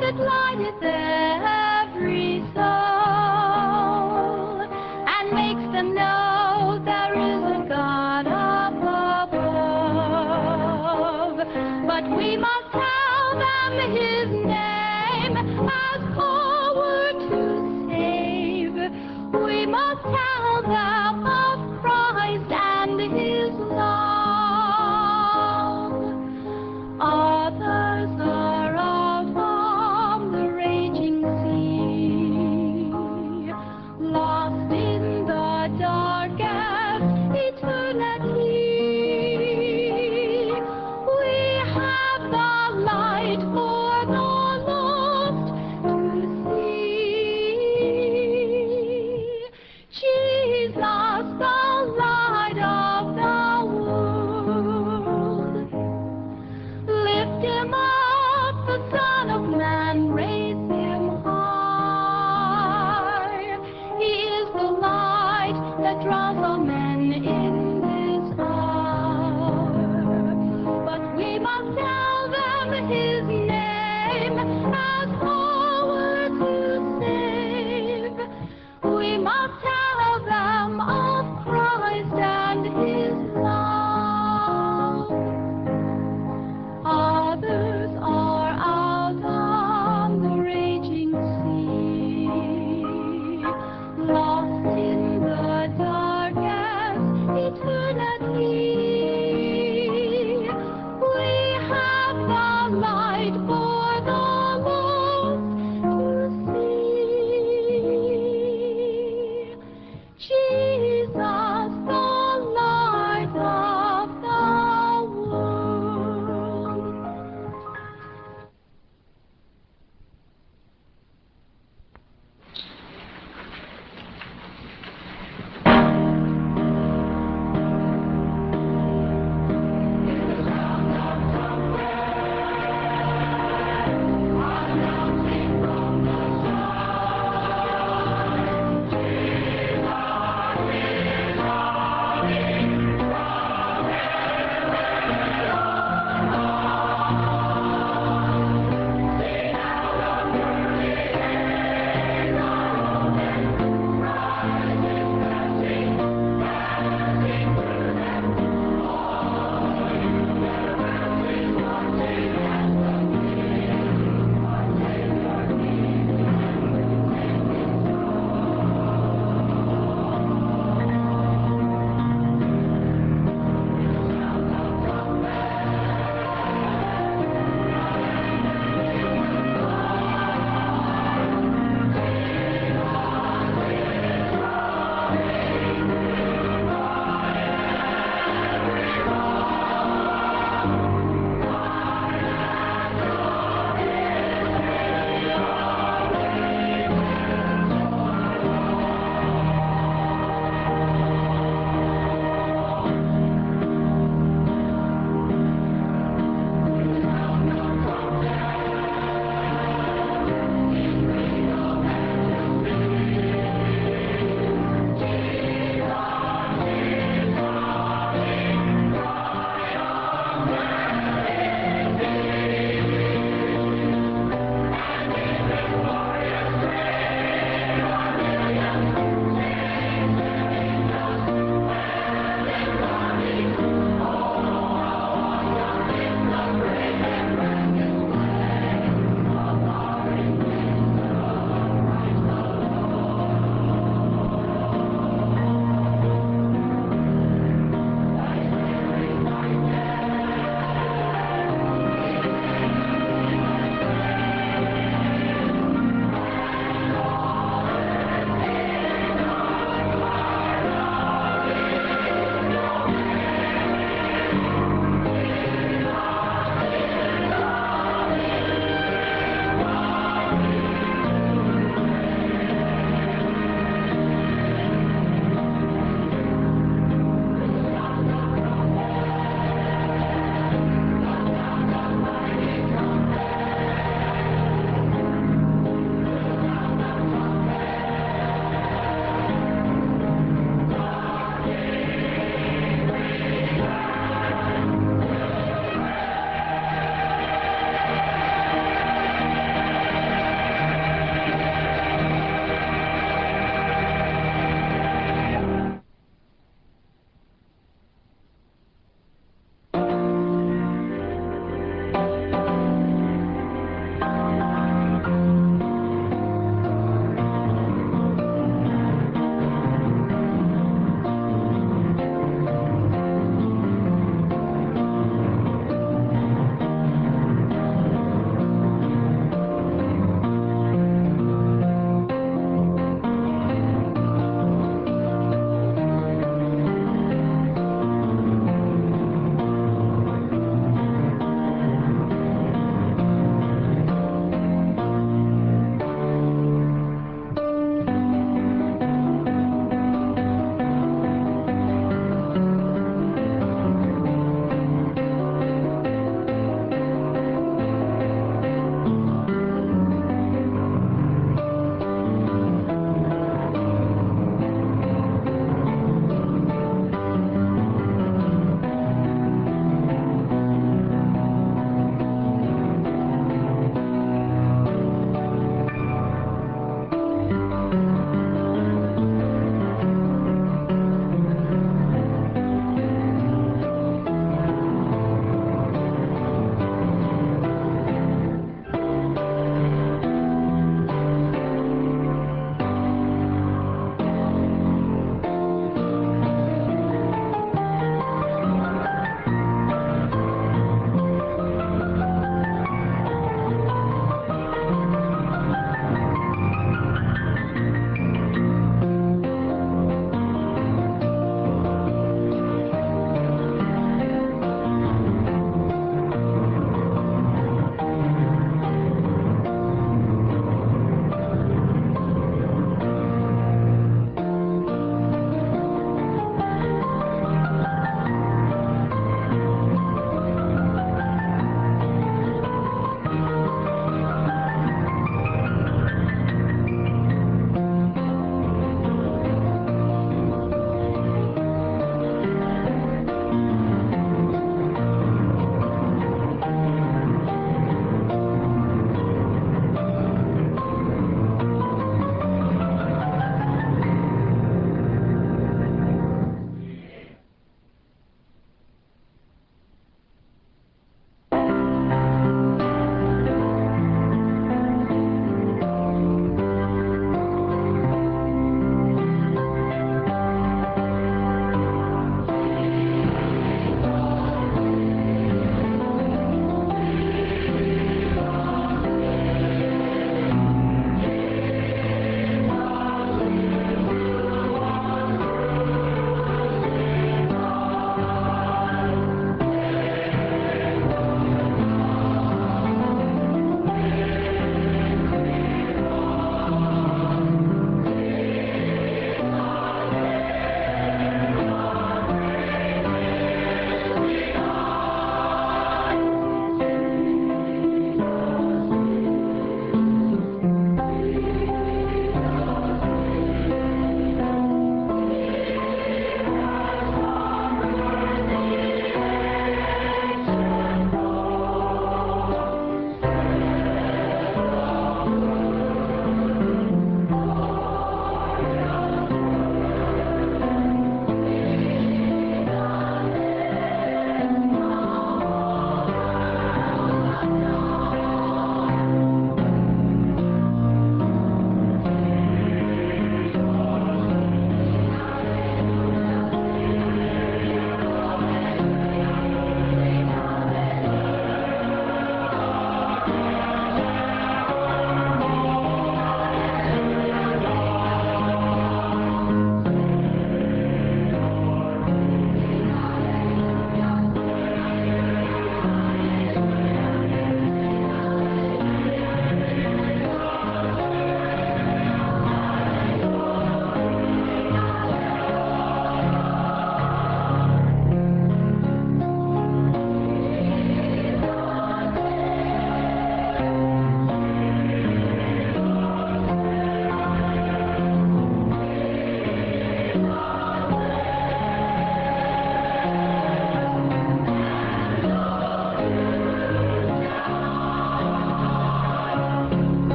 that lighteth every soul, and makes them know there is a God up above. But we must tell them His name has power to save. We must tell them of Christ and His love. Others are out on the raging sea, lost in the darkest eternity. We have the light for the lost to see. Jesus, the light of the world. Lift Him up, the Son of Man, raise Him high. He is the light that draws all men in this hour. But we must tell them His name has power to save. We must tell them of Christ and His love. Others are out on the raging sea, lost in the dark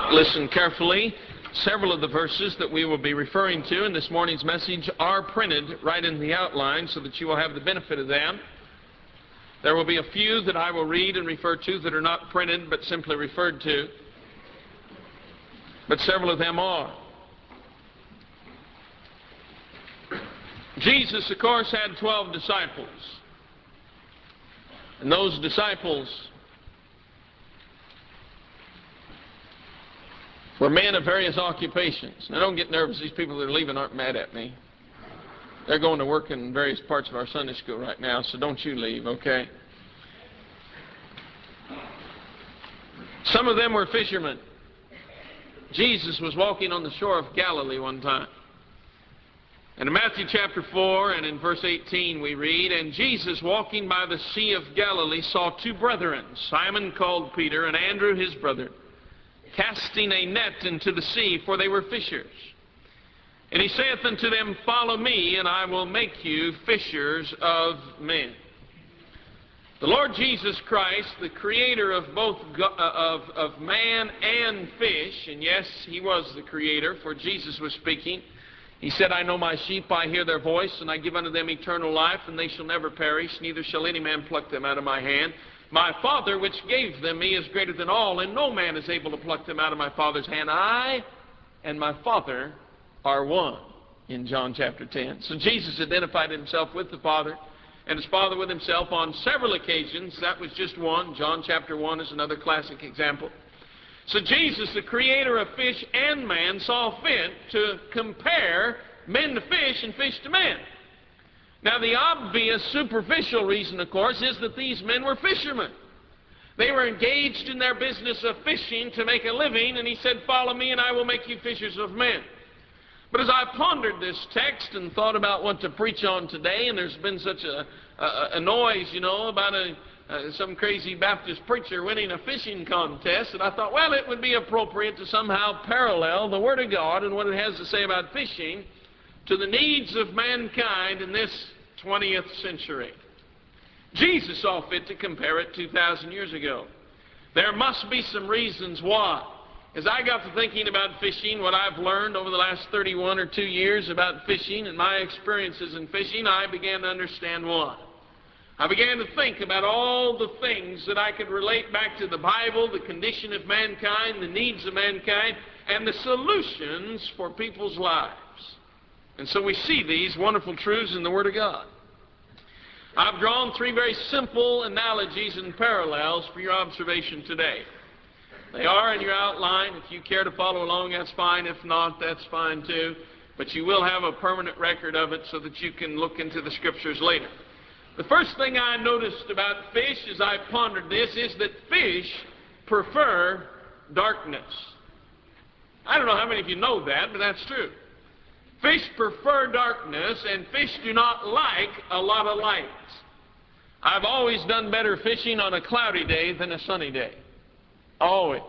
Listen carefully. Several of the verses that we will be referring to in this morning's message are printed right in the outline so that you will have the benefit of them. There will be a few that I will read and refer to that are not printed but simply referred to. But several of them are. Jesus, of course, had 12 disciples. And those disciples were men of various occupations. Now, don't get nervous. These people that are leaving aren't mad at me. They're going to work in various parts of our Sunday school right now, so don't you leave, okay? Some of them were fishermen. Jesus was walking on the shore of Galilee one time. And in Matthew chapter 4 and in verse 18 we read, "And Jesus, walking by the Sea of Galilee, saw two brethren, Simon called Peter, and Andrew his brother, casting a net into the sea, for they were fishers. And he saith unto them, Follow me, and I will make you fishers of men." The Lord Jesus Christ, the creator of both of man and fish, and yes, he was the creator, for Jesus was speaking. He said, "I know my sheep, I hear their voice, and I give unto them eternal life, and they shall never perish, neither shall any man pluck them out of my hand. My Father, which gave them me, is greater than all, and no man is able to pluck them out of my Father's hand. I and my Father are one," in John chapter 10. So Jesus identified himself with the Father, and his Father with himself on several occasions. That was just one. John chapter 1 is another classic example. So Jesus, the creator of fish and man, saw fit to compare men to fish and fish to men. Now, the obvious superficial reason, of course, is that these men were fishermen. They were engaged in their business of fishing to make a living, and he said, "Follow me, and I will make you fishers of men." But as I pondered this text and thought about what to preach on today, and there's been such a noise, about some crazy Baptist preacher winning a fishing contest, and I thought, well, it would be appropriate to somehow parallel the Word of God and what it has to say about fishing to the needs of mankind in this 20th century. Jesus saw fit to compare it 2,000 years ago. There must be some reasons why. As I got to thinking about fishing, what I've learned over the last 31 or 2 years about fishing and my experiences in fishing, I began to understand why. I began to think about all the things that I could relate back to the Bible, the condition of mankind, the needs of mankind, and the solutions for people's lives. And so we see these wonderful truths in the Word of God. I've drawn 3 very simple analogies and parallels for your observation today. They are in your outline. If you care to follow along, that's fine. If not, that's fine too. But you will have a permanent record of it so that you can look into the Scriptures later. The first thing I noticed about fish as I pondered this is that fish prefer darkness. I don't know how many of you know that, but that's true. Fish prefer darkness, and fish do not like a lot of light. I've always done better fishing on a cloudy day than a sunny day. Always.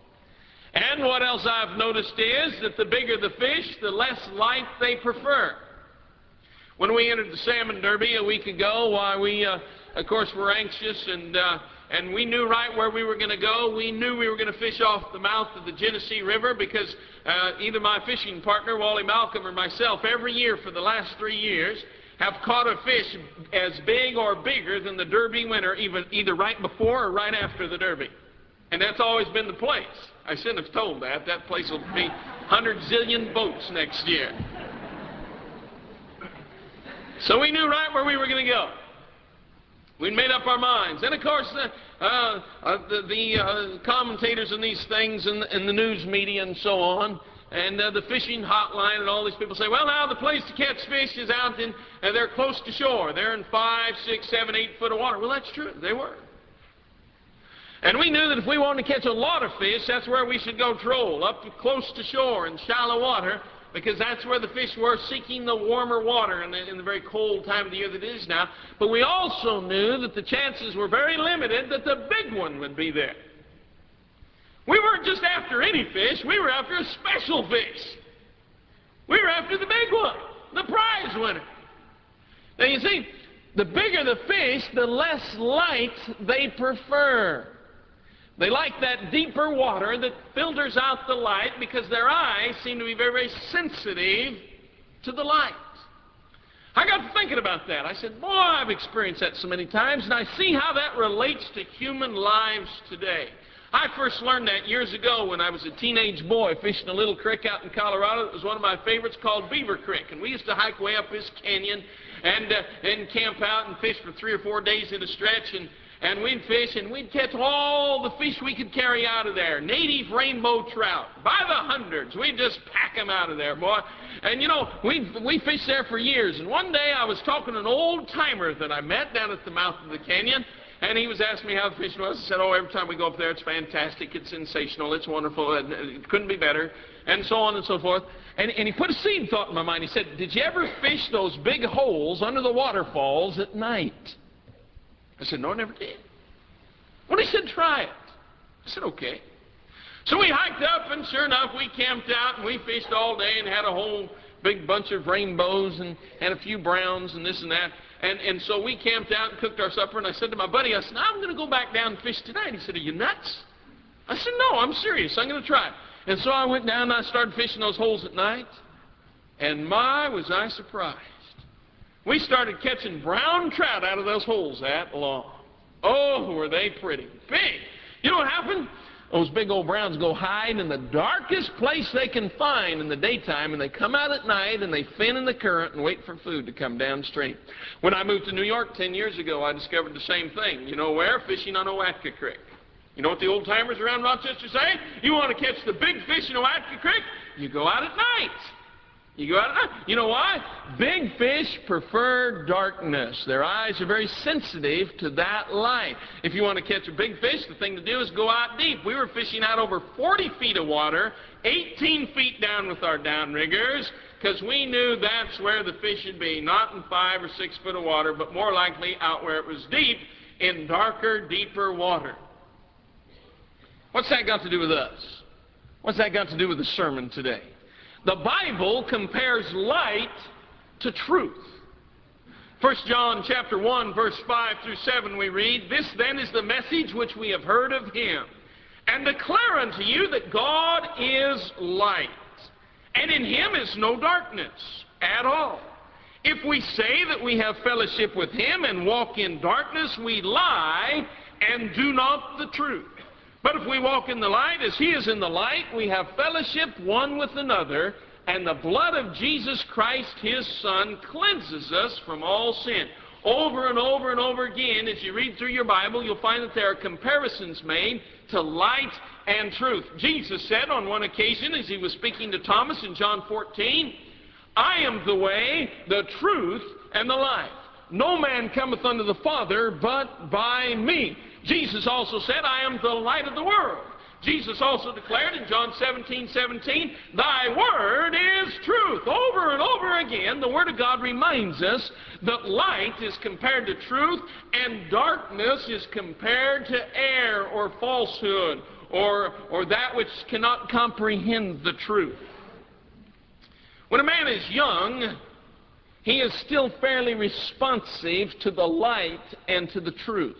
And what else I've noticed is that the bigger the fish, the less light they prefer. When we entered the Salmon Derby a week ago, why we, of course, were anxious, and we knew right where we were going to go. We knew we were going to fish off the mouth of the Genesee River because either my fishing partner, Wally Malcolm, or myself, every year for the last 3 years, have caught a fish as big or bigger than the Derby winner, either right before or right after the Derby. And that's always been the place. I shouldn't have told that. That place will be 100 zillion boats next year. So we knew right where we were going to go. We'd made up our minds. And of course, the commentators on these things and the news media and so on, and the fishing hotline and all these people say, well, now the place to catch fish is out in, and they're close to shore. They're in 5, 6, 7, 8 foot of water. Well, that's true. They were. And we knew that if we wanted to catch a lot of fish, that's where we should go troll, up close to shore in shallow water, because that's where the fish were seeking the warmer water in the very cold time of the year that it is now. But we also knew that the chances were very limited that the big one would be there. We weren't just after any fish, we were after a special fish. We were after the big one, the prize winner. Now you see, the bigger the fish, the less light they prefer. They like that deeper water that filters out the light because their eyes seem to be very, very sensitive to the light. I got to thinking about that. I said, boy, I've experienced that so many times, and I see how that relates to human lives today. I first learned that years ago when I was a teenage boy fishing a little creek out in Colorado. It was one of my favorites called Beaver Creek, and we used to hike way up this canyon and camp out and fish for 3 or 4 days in a stretch, and we'd fish, and we'd catch all the fish we could carry out of there. Native rainbow trout, by the hundreds. We'd just pack them out of there, boy. And, you know, we fished there for years. And one day I was talking to an old-timer that I met down at the mouth of the canyon, and he was asking me how the fishing was. I said, oh, every time we go up there, it's fantastic, it's sensational, it's wonderful, it couldn't be better, and so on and so forth. And he put a seed thought in my mind. He said, did you ever fish those big holes under the waterfalls at night? I said, no, I never did. Well, he said, try it. I said, okay. So we hiked up, and sure enough, we camped out, and we fished all day and had a whole big bunch of rainbows and a few browns and this and that. And so we camped out and cooked our supper, and I said to my buddy, I said, I'm going to go back down and fish tonight. He said, are you nuts? I said, no, I'm serious. I'm going to try it. And so I went down and I started fishing those holes at night, and my, was I surprised. We started catching brown trout out of those holes that long. Oh, were they pretty. Big. You know what happened? Those big old browns go hide in the darkest place they can find in the daytime, and they come out at night, and they fin in the current and wait for food to come downstream. When I moved to New York 10 years ago, I discovered the same thing. You know where? Fishing on Owatka Creek. You know what the old-timers around Rochester say? You want to catch the big fish in Owatka Creek? You go out at night. You go out at night. You know why? Big fish prefer darkness. Their eyes are very sensitive to that light. If you want to catch a big fish, the thing to do is go out deep. We were fishing out over 40 feet of water, 18 feet down with our downriggers, because we knew that's where the fish should be, not in 5 or 6 foot of water, but more likely out where it was deep, in darker, deeper water. What's that got to do with us? What's that got to do with the sermon today? The Bible compares light to truth. 1 John chapter 1, verse 5 through 7, we read, this then is the message which we have heard of him, and declare unto you that God is light, and in him is no darkness at all. If we say that we have fellowship with him and walk in darkness, we lie and do not the truth. But if we walk in the light as he is in the light, we have fellowship one with another, and the blood of Jesus Christ, his Son, cleanses us from all sin. Over and over and over again, as you read through your Bible, you'll find that there are comparisons made to light and truth. Jesus said on one occasion, as he was speaking to Thomas in John 14, I am the way, the truth, and the life. No man cometh unto the Father but by me. Jesus also said, I am the light of the world. Jesus also declared in John 17:17, thy word is truth. Over and over again, the Word of God reminds us that light is compared to truth, and darkness is compared to error or falsehood, or that which cannot comprehend the truth. When a man is young, he is still fairly responsive to the light and to the truth.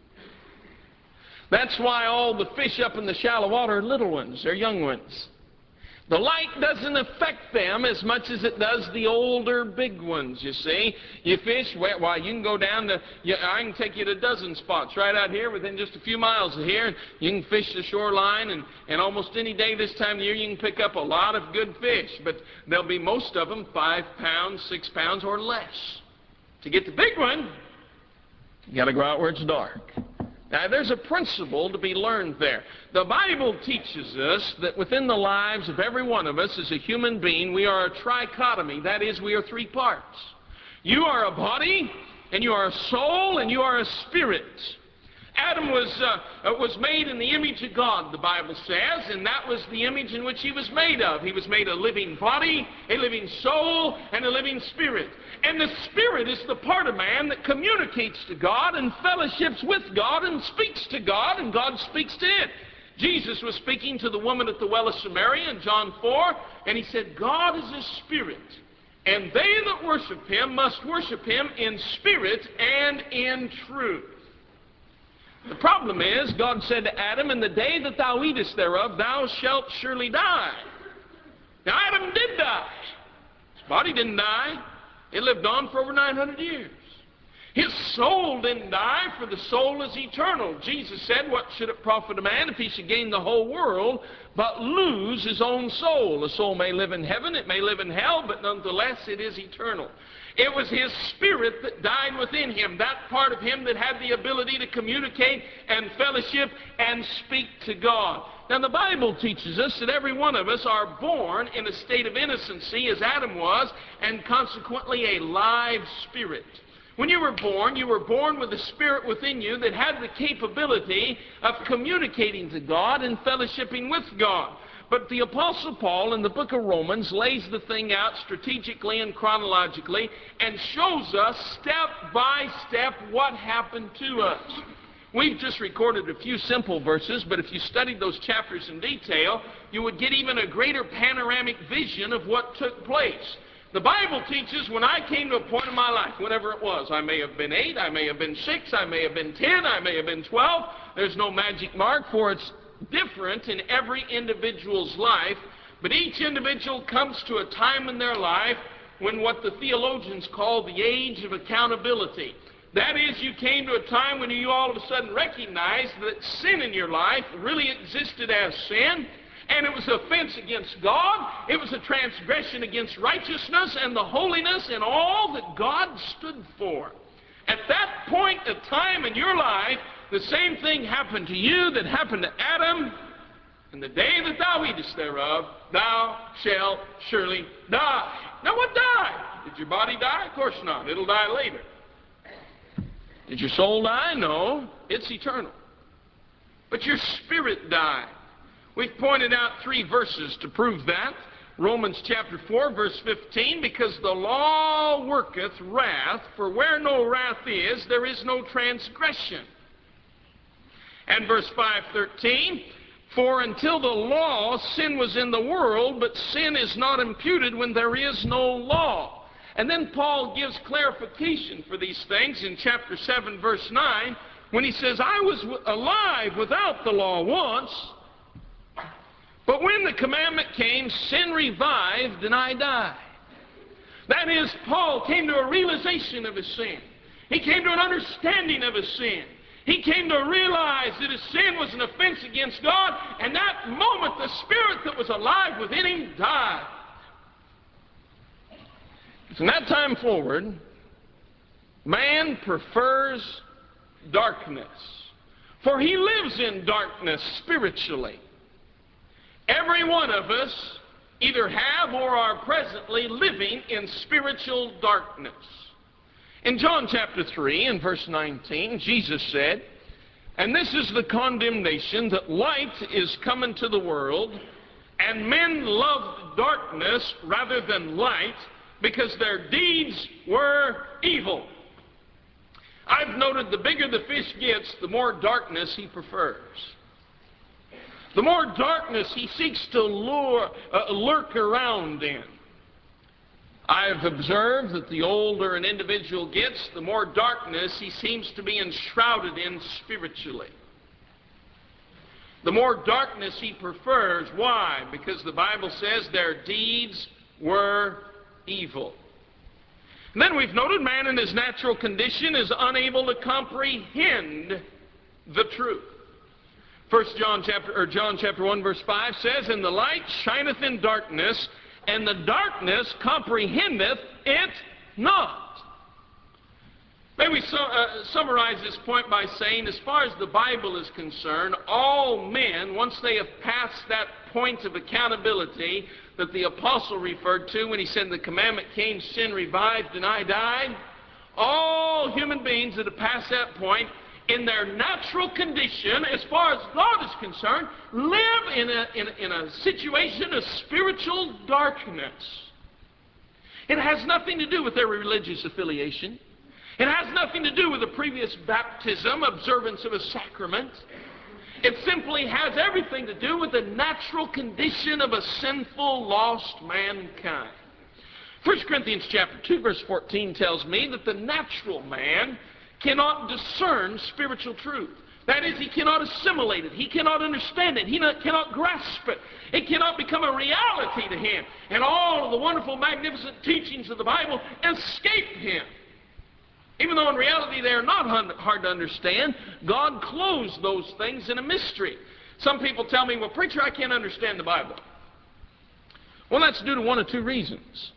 That's why all the fish up in the shallow water are little ones, they're young ones. The light doesn't affect them as much as it does the older big ones, you see. You fish, why, you can go down to, I can take you to a dozen spots right out here within just a few miles of here. And you can fish the shoreline, and almost any day this time of year you can pick up a lot of good fish. But there'll be most of them 5 pounds, 6 pounds, or less. To get the big one, you got to go out where it's dark. Now, there's a principle to be learned there. The Bible teaches us that within the lives of every one of us as a human being, we are a trichotomy. That is, we are 3 parts. You are a body, and you are a soul, and you are a spirit. Adam was made in the image of God, the Bible says, and that was the image in which he was made of. He was made a living body, a living soul, and a living spirit. And the spirit is the part of man that communicates to God and fellowships with God and speaks to God, and God speaks to it. Jesus was speaking to the woman at the well of Samaria in John 4, and he said, God is a spirit, and they that worship him must worship him in spirit and in truth. The problem is, God said to Adam, in the day that thou eatest thereof, thou shalt surely die. Now, Adam did die. His body didn't die. It lived on for over 900 years. His soul didn't die, for the soul is eternal. Jesus said, what should it profit a man if he should gain the whole world, but lose his own soul? A soul may live in heaven, it may live in hell, but nonetheless it is eternal. It was his spirit that died within him, that part of him that had the ability to communicate and fellowship and speak to God. Now, the Bible teaches us that every one of us are born in a state of innocency, as Adam was, and consequently a live spirit. When you were born with a spirit within you that had the capability of communicating to God and fellowshipping with God. But the Apostle Paul in the book of Romans lays the thing out strategically and chronologically and shows us step by step what happened to us. We've just recorded a few simple verses, but if you studied those chapters in detail, you would get even a greater panoramic vision of what took place. The Bible teaches when I came to a point in my life, whenever it was, I may have been 8, I may have been 6, I may have been 10, I may have been 12. There's no magic mark, for it's different in every individual's life. But each individual comes to a time in their life when what the theologians call the age of accountability. That is, you came to a time when you all of a sudden recognized that sin in your life really existed as sin. And it was an offense against God. It was a transgression against righteousness and the holiness and all that God stood for. At that point of time in your life, the same thing happened to you that happened to Adam. In the day that thou eatest thereof, thou shalt surely die. Now, what died? Did your body die? Of course not. It'll die later. Did your soul die? No. It's eternal. But your spirit died. We've pointed out 3 verses to prove that. Romans chapter 4, verse 15, because the law worketh wrath, for where no wrath is, there is no transgression. And verse 5:13, for until the law, sin was in the world, but sin is not imputed when there is no law. And then Paul gives clarification for these things in chapter 7, verse 9, when he says, I was alive without the law once, but when the commandment came, sin revived and I died. That is, Paul came to a realization of his sin. He came to an understanding of his sin. He came to realize that his sin was an offense against God, and that moment the spirit that was alive within him died. From that time forward, man prefers darkness, for he lives in darkness spiritually. Every one of us either have or are presently living in spiritual darkness. In John chapter 3 and verse 19, Jesus said, and this is the condemnation, that light is come into the world, and men loved darkness rather than light, because their deeds were evil. I've noted the bigger the fish gets, the more darkness he prefers. The more darkness he seeks to lurk around in. I've observed that the older an individual gets, the more darkness he seems to be enshrouded in spiritually. The more darkness he prefers. Why? Because the Bible says their deeds were evil. And then we've noted man in his natural condition is unable to comprehend the truth. John chapter 1 verse 5 says, and the light shineth in darkness, and the darkness comprehendeth it not. May we summarize this point by saying, as far as the Bible is concerned, all men, once they have passed that point of accountability that the apostle referred to when he said the commandment came, sin revived, and I died, all human beings that have passed that point, in their natural condition, as far as God is concerned, live in a situation of spiritual darkness. It has nothing to do with their religious affiliation. It has nothing to do with a previous baptism, observance of a sacrament. It simply has everything to do with the natural condition of a sinful, lost mankind. 1 Corinthians chapter 2, verse 14 tells me that the natural man cannot discern spiritual truth. That is, he cannot assimilate it. He cannot understand it. He cannot grasp it. It cannot become a reality to him. And all of the wonderful, magnificent teachings of the Bible escape him. Even though in reality they are not hard to understand, God clothes those things in a mystery. Some people tell me, well, preacher, I can't understand the Bible. Well, that's due to one of two reasons.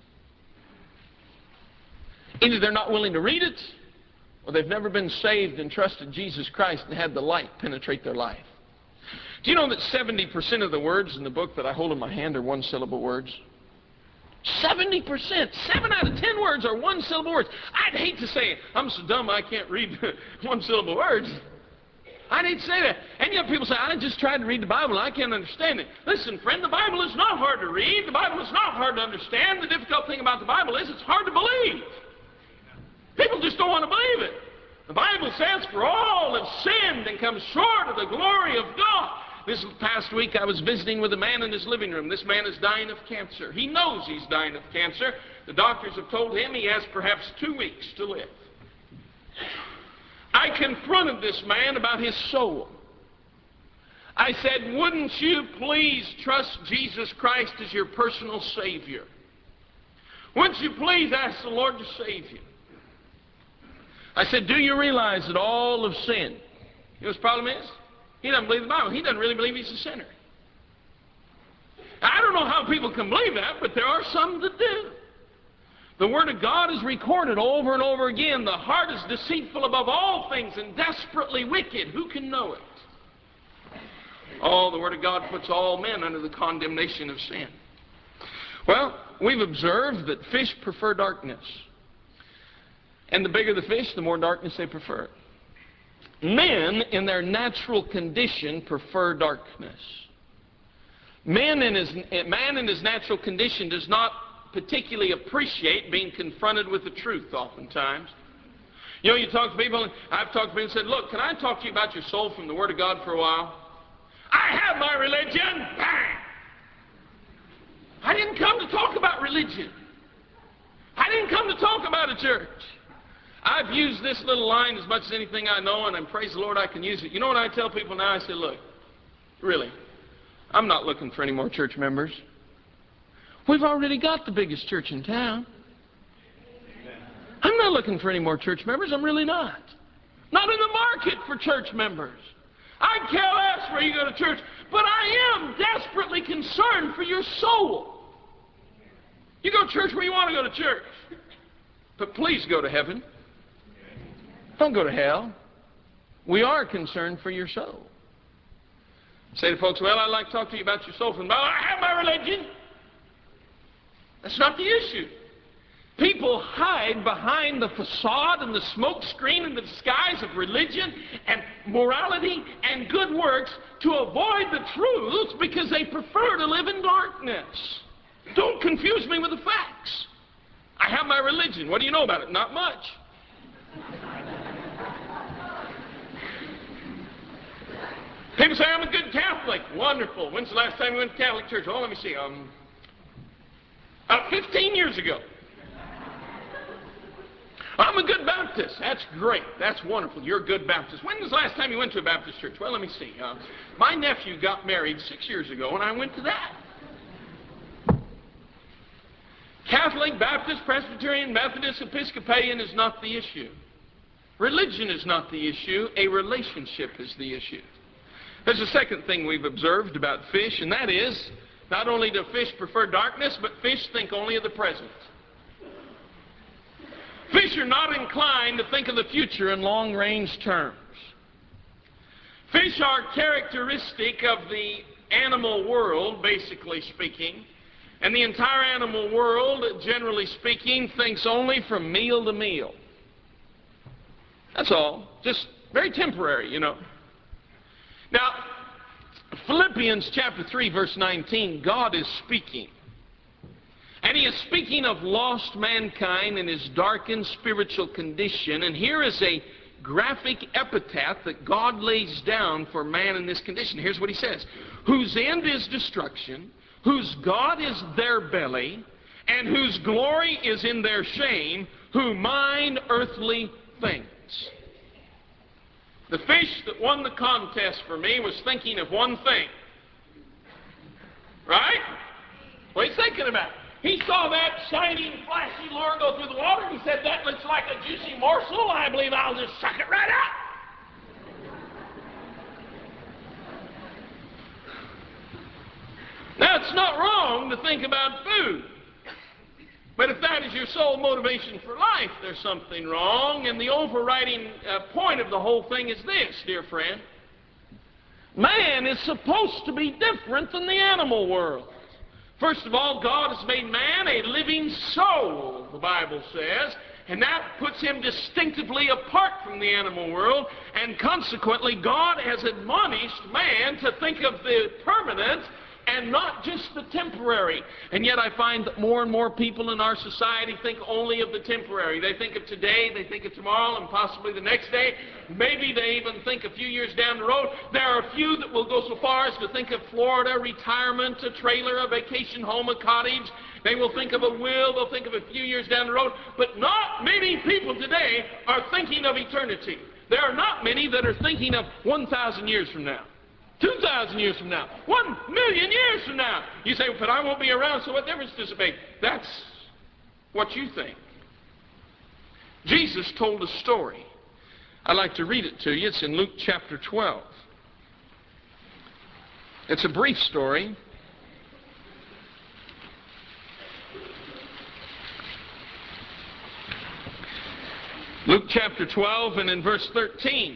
Either they're not willing to read it, or they've never been saved and trusted Jesus Christ and had the light penetrate their life. Do you know that 70% of the words in the book that I hold in my hand are one-syllable words? 70%. 7 out of 10 words are one-syllable words. I'd hate to say, I'm so dumb I can't read one-syllable words. I'd hate to say that. And yet people say, I just tried to read the Bible and I can't understand it. Listen, friend, the Bible is not hard to read. The Bible is not hard to understand. The difficult thing about the Bible is it's hard to believe. People just don't want to believe it. The Bible says, for all have sinned and come short of the glory of God. This past week I was visiting with a man in his living room. This man is dying of cancer. He knows he's dying of cancer. The doctors have told him he has perhaps 2 weeks to live. I confronted this man about his soul. I said, wouldn't you please trust Jesus Christ as your personal Savior? Wouldn't you please ask the Lord to save you? I said, do you realize that all have sinned? You know what his problem is? He doesn't believe the Bible. He doesn't really believe he's a sinner. I don't know how people can believe that, but there are some that do. The Word of God is recorded over and over again. The heart is deceitful above all things and desperately wicked. Who can know it? Oh, the Word of God puts all men under the condemnation of sin. Well, we've observed that fish prefer darkness. And the bigger the fish, the more darkness they prefer. Men, in their natural condition, prefer darkness. Man in his natural condition does not particularly appreciate being confronted with the truth oftentimes. You know, you talk to people, and I've talked to people and said, look, can I talk to you about your soul from the Word of God for a while? I have my religion. Bang! I didn't come to talk about religion. I didn't come to talk about a church. I've used this little line as much as anything I know, and praise the Lord I can use it. You know what I tell people now? I say, look, really, I'm not looking for any more church members. We've already got the biggest church in town. I'm not looking for any more church members. I'm really not. Not in the market for church members. I care less where you go to church, but I am desperately concerned for your soul. You go to church where you want to go to church, but please go to heaven. Don't go to hell. We are concerned for your soul. Say to folks, well, I'd like to talk to you about your soul from the Bible. I have my religion. That's not the issue. People hide behind the facade and the smoke screen and the disguise of religion and morality and good works to avoid the truth because they prefer to live in darkness. Don't confuse me with the facts. I have my religion. What do you know about it? Not much. People say, I'm a good Catholic. Wonderful. When's the last time you went to Catholic church? Oh, let me see. 15 years ago. I'm a good Baptist. That's great. That's wonderful. You're a good Baptist. When was the last time you went to a Baptist church? Well, let me see. My nephew got married 6 years ago, and I went to that. Catholic, Baptist, Presbyterian, Methodist, Episcopalian is not the issue. Religion is not the issue. A relationship is the issue. There's a second thing we've observed about fish, and that is, not only do fish prefer darkness, but fish think only of the present. Fish are not inclined to think of the future in long-range terms. Fish are characteristic of the animal world, basically speaking, and the entire animal world, generally speaking, thinks only from meal to meal. That's all. Just very temporary, you know. Now, Philippians chapter 3, verse 19, God is speaking. And He is speaking of lost mankind in his darkened spiritual condition. And here is a graphic epitaph that God lays down for man in this condition. Here's what He says. Whose end is destruction, whose God is their belly, and whose glory is in their shame, who mind earthly things. The fish that won the contest for me was thinking of one thing. Right? What he's thinking about. He saw that shining, flashy lure go through the water, and he said, that looks like a juicy morsel. I believe I'll just suck it right out. Now, it's not wrong to think about food. But if that is your sole motivation for life, there's something wrong. And the overriding point of the whole thing is this, dear friend. Man is supposed to be different than the animal world. First of all, God has made man a living soul, the Bible says, and that puts him distinctively apart from the animal world, and consequently God has admonished man to think of the permanent and not just the temporary. And yet I find that more and more people in our society think only of the temporary. They think of today, they think of tomorrow, and possibly the next day. Maybe they even think a few years down the road. There are a few that will go so far as to think of Florida, retirement, a trailer, a vacation home, a cottage. They will think of a will, they'll think of a few years down the road. But not many people today are thinking of eternity. There are not many that are thinking of 1,000 years from now. 2,000 years from now, 1,000,000 years from now. You say, but I won't be around, so what difference does it make? That's what you think. Jesus told a story. I'd like to read it to you. It's in Luke chapter 12. It's a brief story. Luke chapter 12 and in verse 13.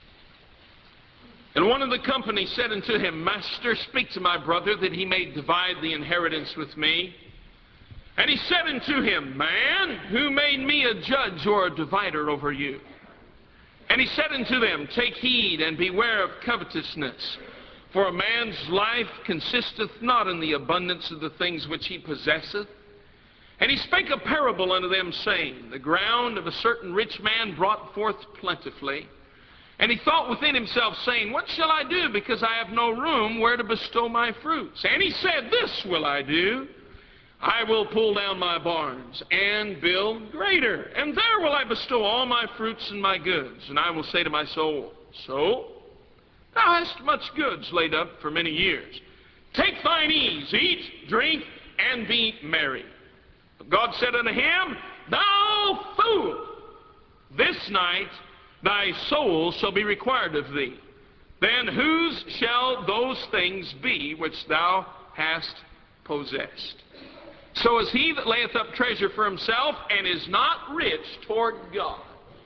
And one of the company said unto him, Master, speak to my brother, that he may divide the inheritance with me. And he said unto him, Man, who made me a judge or a divider over you? And he said unto them, Take heed and beware of covetousness, for a man's life consisteth not in the abundance of the things which he possesseth. And he spake a parable unto them, saying, The ground of a certain rich man brought forth plentifully. And he thought within himself, saying, What shall I do, because I have no room where to bestow my fruits? And he said, This will I do. I will pull down my barns and build greater. And there will I bestow all my fruits and my goods. And I will say to my soul, Soul, thou hast much goods laid up for many years. Take thine ease, eat, drink, and be merry. But God said unto him, Thou fool, this night thy soul shall be required of thee. Then whose shall those things be which thou hast possessed? So is he that layeth up treasure for himself and is not rich toward God.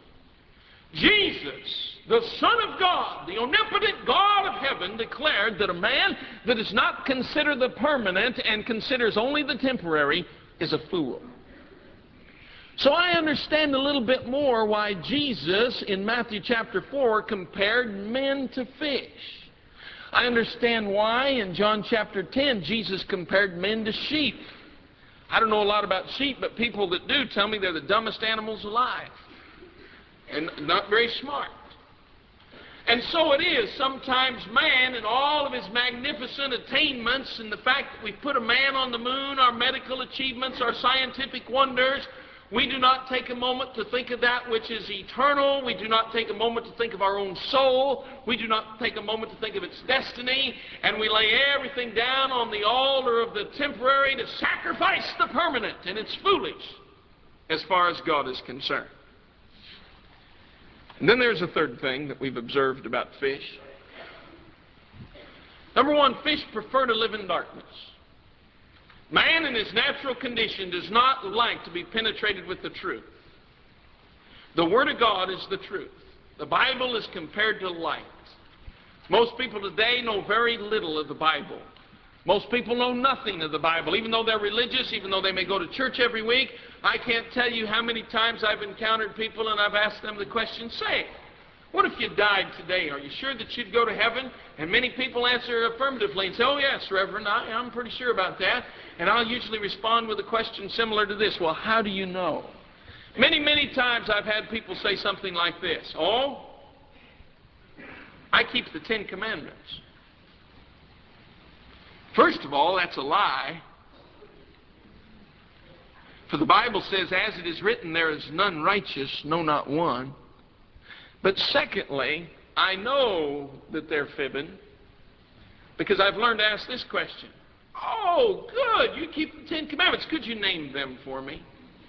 Jesus, the Son of God, the omnipotent God of heaven, declared that a man that does not consider the permanent and considers only the temporary is a fool. So I understand a little bit more why Jesus in Matthew chapter 4 compared men to fish. I understand why in John chapter 10 Jesus compared men to sheep. I don't know a lot about sheep, but people that do tell me they're the dumbest animals alive and not very smart. And so it is. Sometimes man, in all of his magnificent attainments and the fact that we put a man on the moon, our medical achievements, our scientific wonders, we do not take a moment to think of that which is eternal. We do not take a moment to think of our own soul. We do not take a moment to think of its destiny. And we lay everything down on the altar of the temporary to sacrifice the permanent. And it's foolish as far as God is concerned. And then there's a third thing that we've observed about fish. Number one, fish prefer to live in darkness. Man in his natural condition does not like to be penetrated with the truth. The Word of God is the truth. The Bible is compared to light. Most people today know very little of the Bible. Most people know nothing of the Bible. Even though they're religious, even though they may go to church every week, I can't tell you how many times I've encountered people and I've asked them the question, say, what if you died today? Are you sure that you'd go to heaven? And many people answer affirmatively and say, oh yes, Reverend, I'm pretty sure about that. And I'll usually respond with a question similar to this. Well, how do you know? Many, many times I've had people say something like this. Oh, I keep the 10 Commandments. First of all, that's a lie. For the Bible says, as it is written, there is none righteous, no, not one. But secondly, I know that they're fibbing because I've learned to ask this question. Oh, good, you keep the Ten Commandments. Could you name them for me?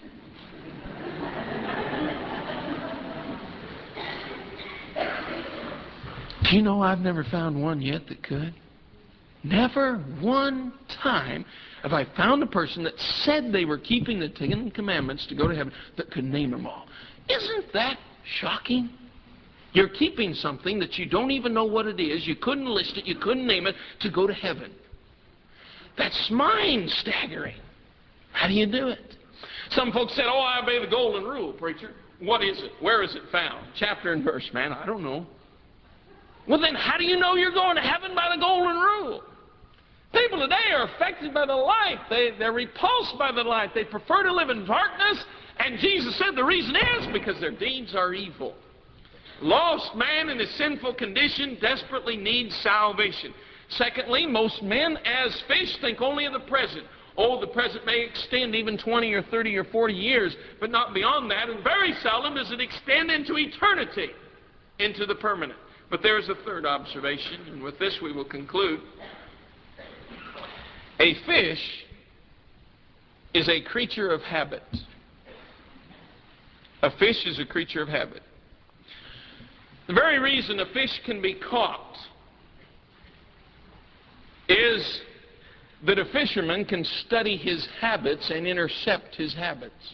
Do you know I've never found one yet that could? Never one time have I found a person that said they were keeping the Ten Commandments to go to heaven that could name them all. Isn't that shocking? You're keeping something that you don't even know what it is. You couldn't list it. You couldn't name it to go to heaven. That's mind-staggering. How do you do it? Some folks said, oh, I obey the golden rule, preacher. What is it? Where is it found? Chapter and verse, man. I don't know. Well, then how do you know you're going to heaven by the golden rule? People today are affected by the light. They're repulsed by the light. They prefer to live in darkness. And Jesus said the reason is because their deeds are evil. Lost man in his sinful condition desperately needs salvation. Secondly, most men, as fish, think only of the present. Oh, the present may extend even 20 or 30 or 40 years, but not beyond that. And very seldom does it extend into eternity, into the permanent. But there is a third observation, and with this we will conclude. A fish is a creature of habit. A fish is a creature of habit. The very reason a fish can be caught is that a fisherman can study his habits and intercept his habits.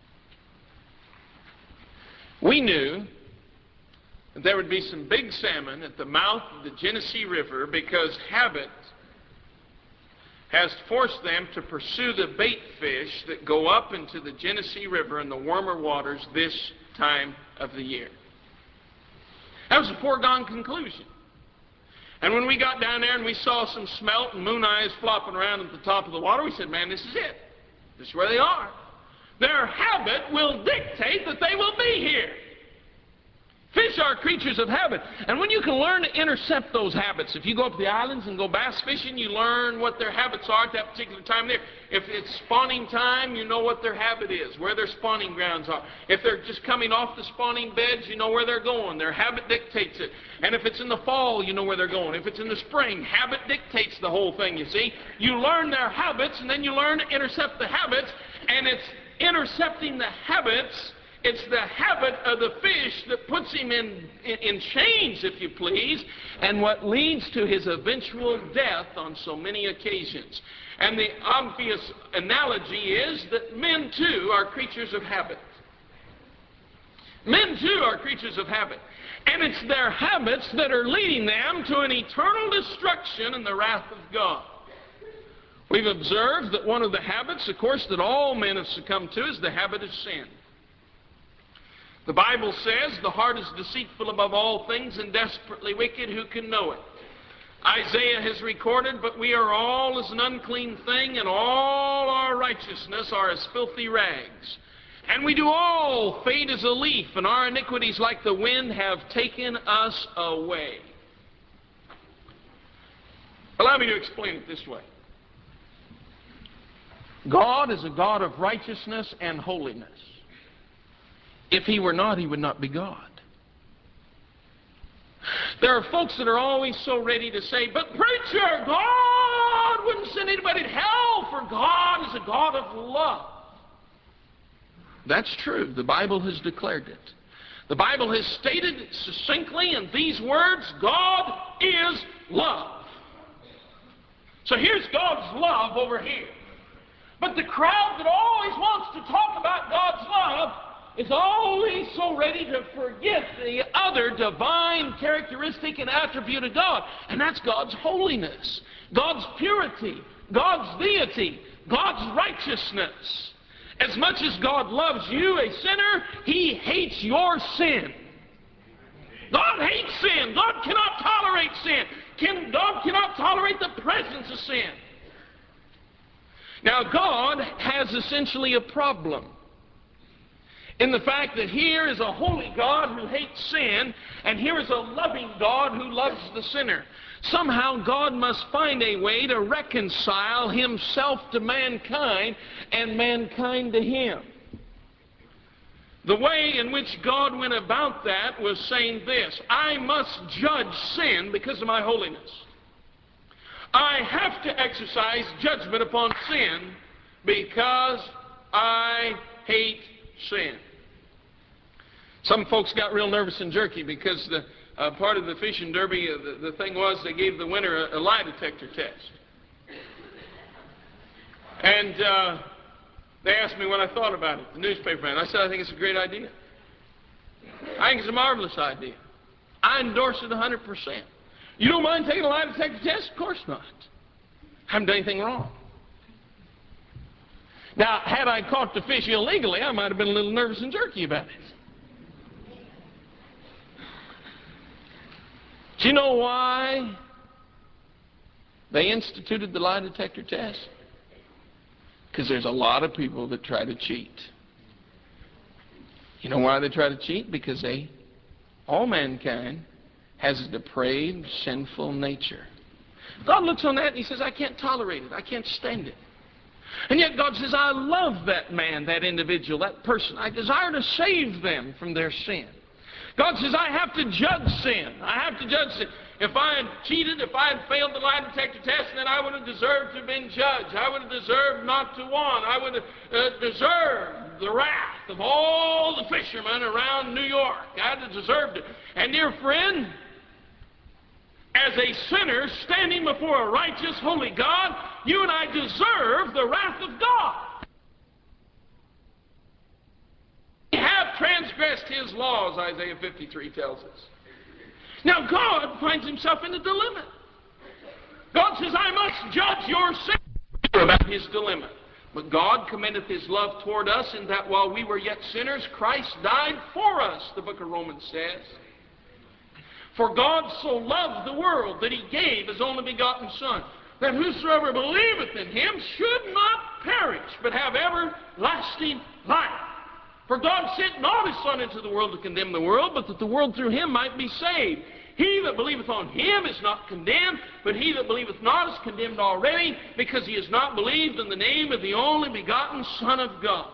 We knew that there would be some big salmon at the mouth of the Genesee River because habit has forced them to pursue the bait fish that go up into the Genesee River in the warmer waters this time of the year. That was a foregone conclusion. And when we got down there and we saw some smelt and moon eyes flopping around at the top of the water, we said, man, this is it. This is where they are. Their habit will dictate that they will be here. Fish are creatures of habit. And when you can learn to intercept those habits, if you go up to the islands and go bass fishing, you learn what their habits are at that particular time there. If it's spawning time, you know what their habit is, where their spawning grounds are. If they're just coming off the spawning beds, you know where they're going. Their habit dictates it. And if it's in the fall, you know where they're going. If it's in the spring, habit dictates the whole thing, you see. You learn their habits, and then you learn to intercept the habits, and it's intercepting the habits. It's the habit of the fish that puts him in chains, if you please, and what leads to his eventual death on so many occasions. And the obvious analogy is that men, too, are creatures of habit. Men, too, are creatures of habit. And it's their habits that are leading them to an eternal destruction and the wrath of God. We've observed that one of the habits, of course, that all men have succumbed to is the habit of sin. The Bible says the heart is deceitful above all things and desperately wicked. Who can know it? Isaiah has recorded, but we are all as an unclean thing, and all our righteousness are as filthy rags. And we do all fade as a leaf, and our iniquities like the wind have taken us away. Allow me to explain it this way. God is a God of righteousness and holiness. If he were not, he would not be God. There are folks that are always so ready to say, but preacher, God wouldn't send anybody to hell, for God is a God of love. That's true. The Bible has declared it. The Bible has stated it succinctly in these words, God is love. So here's God's love over here. But the crowd that always wants to talk about God's love is always so ready to forget the other divine characteristic and attribute of God. And that's God's holiness, God's purity, God's deity, God's righteousness. As much as God loves you, a sinner, he hates your sin. God hates sin. God cannot tolerate sin. God cannot tolerate the presence of sin. Now, God has essentially a problem in the fact that here is a holy God who hates sin, and here is a loving God who loves the sinner. Somehow God must find a way to reconcile himself to mankind and mankind to him. The way in which God went about that was saying this: I must judge sin because of my holiness. I have to exercise judgment upon sin because I hate sin. Some folks got real nervous and jerky because the part of the fishing derby, the thing was they gave the winner a lie detector test. And they asked me what I thought about it, the newspaper man. I said, I think it's a great idea. I think it's a marvelous idea. I endorse it 100%. You don't mind taking a lie detector test? Of course not. I haven't done anything wrong. Now, had I caught the fish illegally, I might have been a little nervous and jerky about it. Do you know why they instituted the lie detector test? Because there's a lot of people that try to cheat. You know why they try to cheat? Because all mankind has a depraved, sinful nature. God looks on that and He says, I can't tolerate it. I can't stand it. And yet God says, I love that man, that individual, that person. I desire to save them from their sin. God says, I have to judge sin. I have to judge sin. If I had cheated, if I had failed the lie detector test, then I would have deserved to have been judged. I would have deserved not to won. I would have deserved the wrath of all the fishermen around New York. I'd have deserved it. And dear friend, as a sinner standing before a righteous, holy God, you and I deserve the wrath of God. We have transgressed His laws, Isaiah 53 tells us. Now God finds Himself in a dilemma. God says, I must judge your sin about His dilemma. But God commendeth His love toward us in that while we were yet sinners, Christ died for us, the book of Romans says. For God so loved the world that He gave His only begotten Son, that whosoever believeth in Him should not perish, but have everlasting life. For God sent not His Son into the world to condemn the world, but that the world through Him might be saved. He that believeth on Him is not condemned, but he that believeth not is condemned already, because he has not believed in the name of the only begotten Son of God.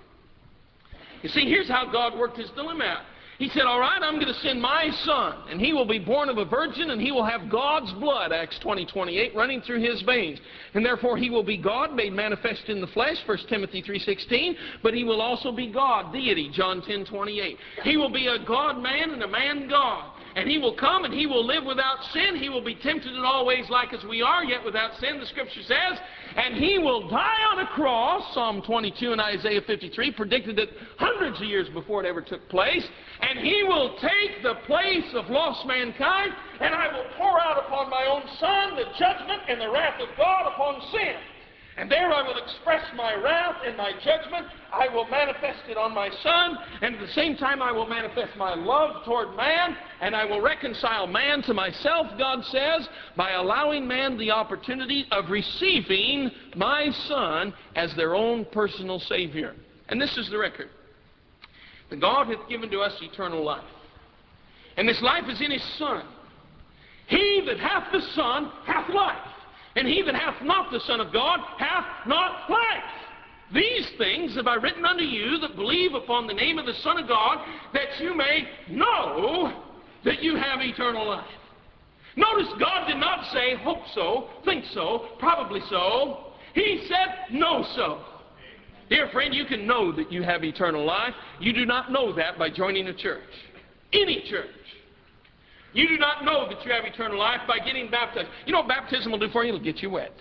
You see, here's how God worked His dilemma out. He said, all right, I'm going to send my Son, and He will be born of a virgin, and He will have God's blood, Acts 20:28, running through His veins. And therefore He will be God, made manifest in the flesh, 1 Timothy 3:16, but He will also be God, deity, John 10:28. He will be a God-man and a man-God. And He will come and He will live without sin. He will be tempted in all ways like as we are, yet without sin, the Scripture says. And He will die on a cross, Psalm 22 and Isaiah 53 predicted it hundreds of years before it ever took place. And He will take the place of lost mankind, and I will pour out upon my own Son the judgment and the wrath of God upon sin. And there I will express my wrath and my judgment. I will manifest it on my Son, and at the same time I will manifest my love toward man, and I will reconcile man to myself, God says, by allowing man the opportunity of receiving my Son as their own personal Savior. And this is the record. That God hath given to us eternal life. And this life is in His Son. He that hath the Son hath life. And he that hath not the Son of God hath not life. These things have I written unto you that believe upon the name of the Son of God, that you may know that you have eternal life. Notice God did not say, hope so, think so, probably so. He said, know so. Dear friend, you can know that you have eternal life. You do not know that by joining a church. Any church. You do not know that you have eternal life by getting baptized. You know what baptism will do for you? It'll get you wet.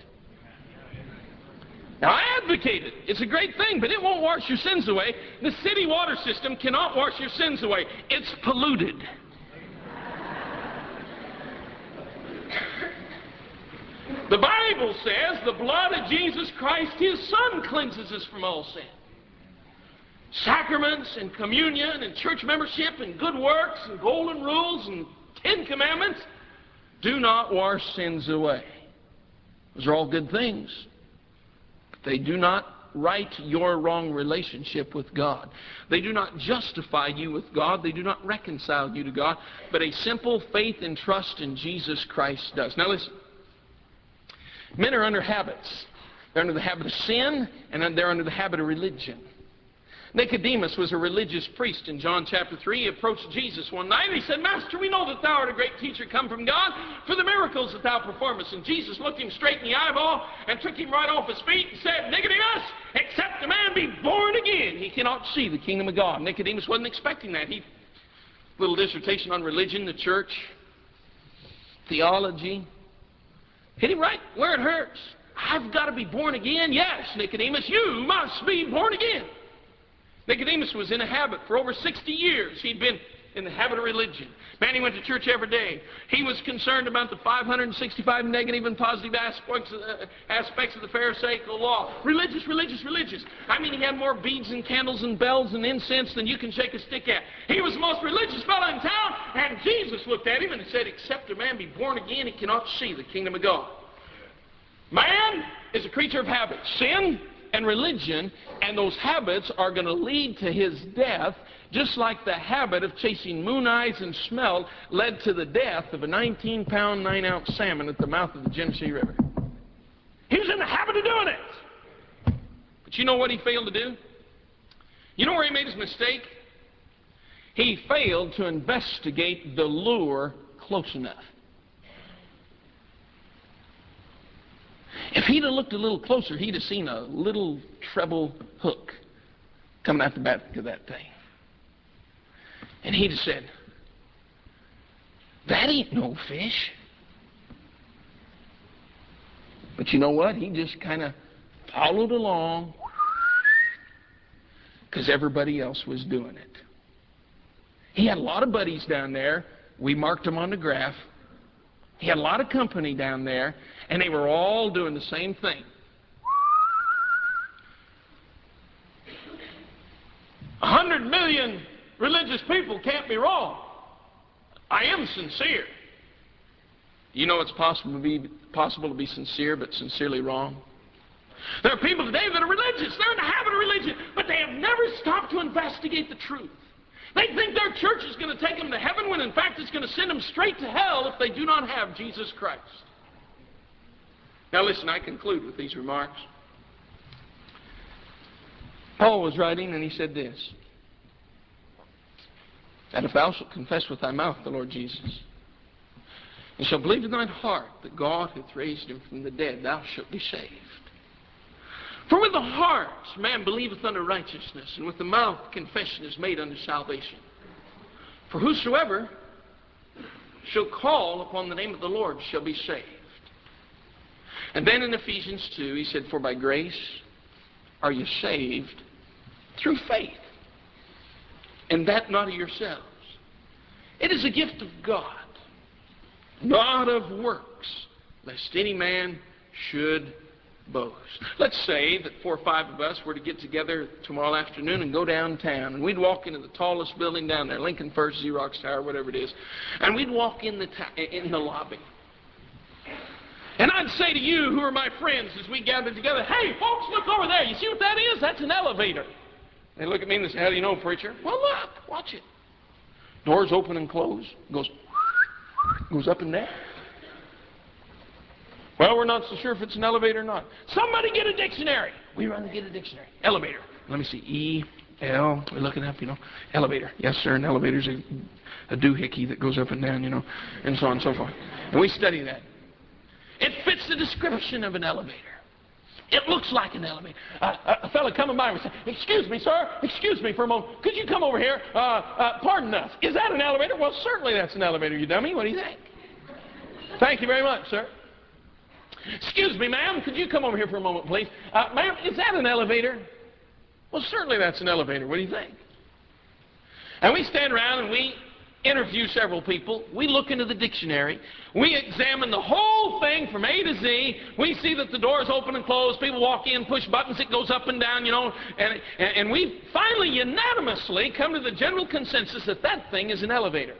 Now, I advocate it. It's a great thing, but it won't wash your sins away. The city water system cannot wash your sins away. It's polluted. The Bible says the blood of Jesus Christ, His Son, cleanses us from all sin. Sacraments and communion and church membership and good works and golden rules and 10 commandments do not wash sins away. Those are all good things. But they do not right your wrong relationship with God. They do not justify you with God. They do not reconcile you to God. But a simple faith and trust in Jesus Christ does. Now listen. Men are under habits. They're under the habit of sin, and they're under the habit of religion. Nicodemus was a religious priest in John chapter 3. He approached Jesus one night and he said, Master, we know that thou art a great teacher come from God for the miracles that thou performest. And Jesus looked him straight in the eyeball and took him right off his feet and said, Nicodemus, except a man be born again, he cannot see the kingdom of God. Nicodemus wasn't expecting that. Little dissertation on religion, the church, theology. Hit him right where it hurts. I've got to be born again? Yes, Nicodemus, you must be born again. Nicodemus was in a habit for over 60 years. He'd been in the habit of religion. Man, he went to church every day. He was concerned about the 565 negative and positive aspects of the Pharisaical law. Religious. I mean, he had more beads and candles and bells and incense than you can shake a stick at. He was the most religious fellow in town, and Jesus looked at him and said, except a man be born again, he cannot see the kingdom of God. Man is a creature of habit. Sin and religion, and those habits are going to lead to his death, just like the habit of chasing moon eyes and smell led to the death of a 19-pound, 9-ounce salmon at the mouth of the Genesee River. He was in the habit of doing it. But you know what he failed to do? You know where he made his mistake? He failed to investigate the lure close enough. If he'd have looked a little closer, he'd have seen a little treble hook coming out the back of that thing. And he'd have said, that ain't no fish. But you know what? He just kind of followed along because everybody else was doing it. He had a lot of buddies down there. We marked them on the graph. He had a lot of company down there, and they were all doing the same thing. 100 million religious people can't be wrong. I am sincere. You know it's possible to be sincere but sincerely wrong? There are people today that are religious. They're in the habit of religion, but they have never stopped to investigate the truth. They think their church is going to take them to heaven when in fact it's going to send them straight to hell if they do not have Jesus Christ. Now listen, I conclude with these remarks. Paul was writing and he said this, that if thou shalt confess with thy mouth the Lord Jesus, and shalt believe in thine heart that God hath raised him from the dead, thou shalt be saved. For with the heart man believeth unto righteousness, and with the mouth confession is made unto salvation. For whosoever shall call upon the name of the Lord shall be saved. And then in Ephesians 2, he said, for by grace are you saved through faith, and that not of yourselves. It is a gift of God, not of works, lest any man should boast. Let's say that 4 or 5 of us were to get together tomorrow afternoon and go downtown, and we'd walk into the tallest building down there, Lincoln First, Xerox Tower, whatever it is, and we'd walk in the lobby. And I'd say to you, who are my friends, as we gathered together, hey, folks, look over there. You see what that is? That's an elevator. They look at me and they say, how do you know, preacher? Well, look, watch it. Doors open and close. Goes up and down. Well, we're not so sure if it's an elevator or not. Somebody get a dictionary. We run to get a dictionary. Elevator. Let me see. E-L. We're looking up, Elevator. Yes, sir. An elevator's a doohickey that goes up and down, and so on and so forth. And we study that. It fits the description of an elevator. It looks like an elevator. A fellow coming by and said, excuse me, sir. Excuse me for a moment. Could you come over here? Pardon us. Is that an elevator? Well, certainly that's an elevator, you dummy. What do you think? Thank you very much, sir. Excuse me, ma'am. Could you come over here for a moment, please? Ma'am, is that an elevator? Well, certainly that's an elevator. What do you think? And we stand around and we interview several people. We look into the dictionary. We examine the whole thing from A to Z. We see that the doors open and close. People walk in, push buttons. It goes up and down, And we finally unanimously come to the general consensus that that thing is an elevator.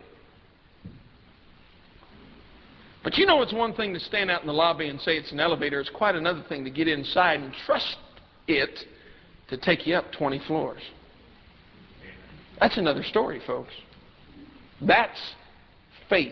But it's one thing to stand out in the lobby and say it's an elevator. It's quite another thing to get inside and trust it to take you up 20 floors. That's another story, folks. That's faith.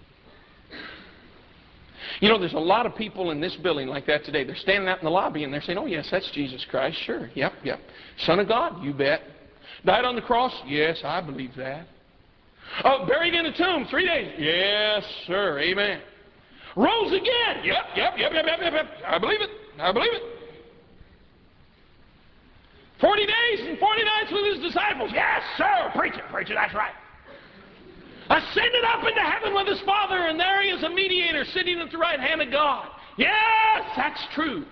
There's a lot of people in this building like that today. They're standing out in the lobby and they're saying, oh, yes, that's Jesus Christ. Sure. Yep. Son of God, you bet. Died on the cross? Yes, I believe that. Oh, buried in a tomb 3 days? Yes, sir. Amen. Rose again? Yep. I believe it. I believe it. 40 days and 40 nights with his disciples? Yes, sir. Preacher, that's right. Ascended up into heaven with his Father, and there he is a mediator sitting at the right hand of God. Yes, that's true.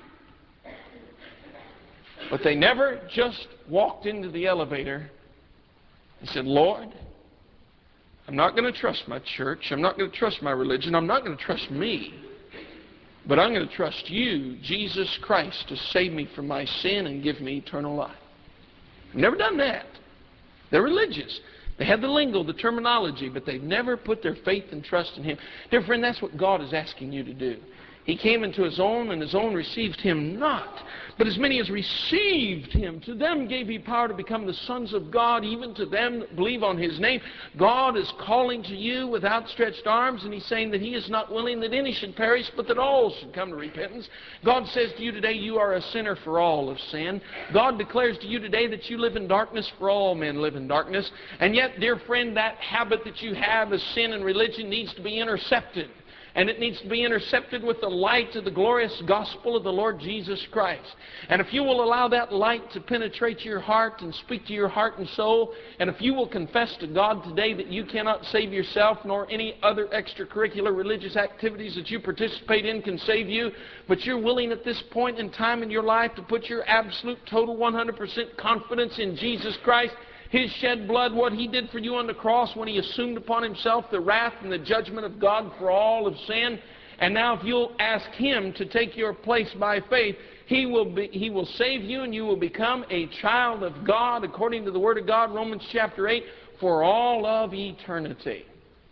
But they never just walked into the elevator and said, Lord, I'm not going to trust my church. I'm not going to trust my religion. I'm not going to trust me. But I'm going to trust you, Jesus Christ, to save me from my sin and give me eternal life. I've never done that. They're religious. They have the lingo, the terminology, but they've never put their faith and trust in Him. Dear friend, that's what God is asking you to do. He came into His own, and His own received Him not. But as many as received Him, to them gave He power to become the sons of God, even to them that believe on His name. God is calling to you with outstretched arms, and He's saying that He is not willing that any should perish, but that all should come to repentance. God says to you today, you are a sinner, for all have sinned. God declares to you today that you live in darkness, for all men live in darkness. And yet, dear friend, that habit that you have of sin and religion needs to be intercepted. And it needs to be intercepted with the light of the glorious gospel of the Lord Jesus Christ. And if you will allow that light to penetrate your heart and speak to your heart and soul, and if you will confess to God today that you cannot save yourself, nor any other extracurricular religious activities that you participate in can save you, but you're willing at this point in time in your life to put your absolute, total, 100% confidence in Jesus Christ, His shed blood, what He did for you on the cross when He assumed upon Himself the wrath and the judgment of God for all of sin. And now if you'll ask Him to take your place by faith, He will save you, and you will become a child of God according to the Word of God, Romans chapter 8, for all of eternity.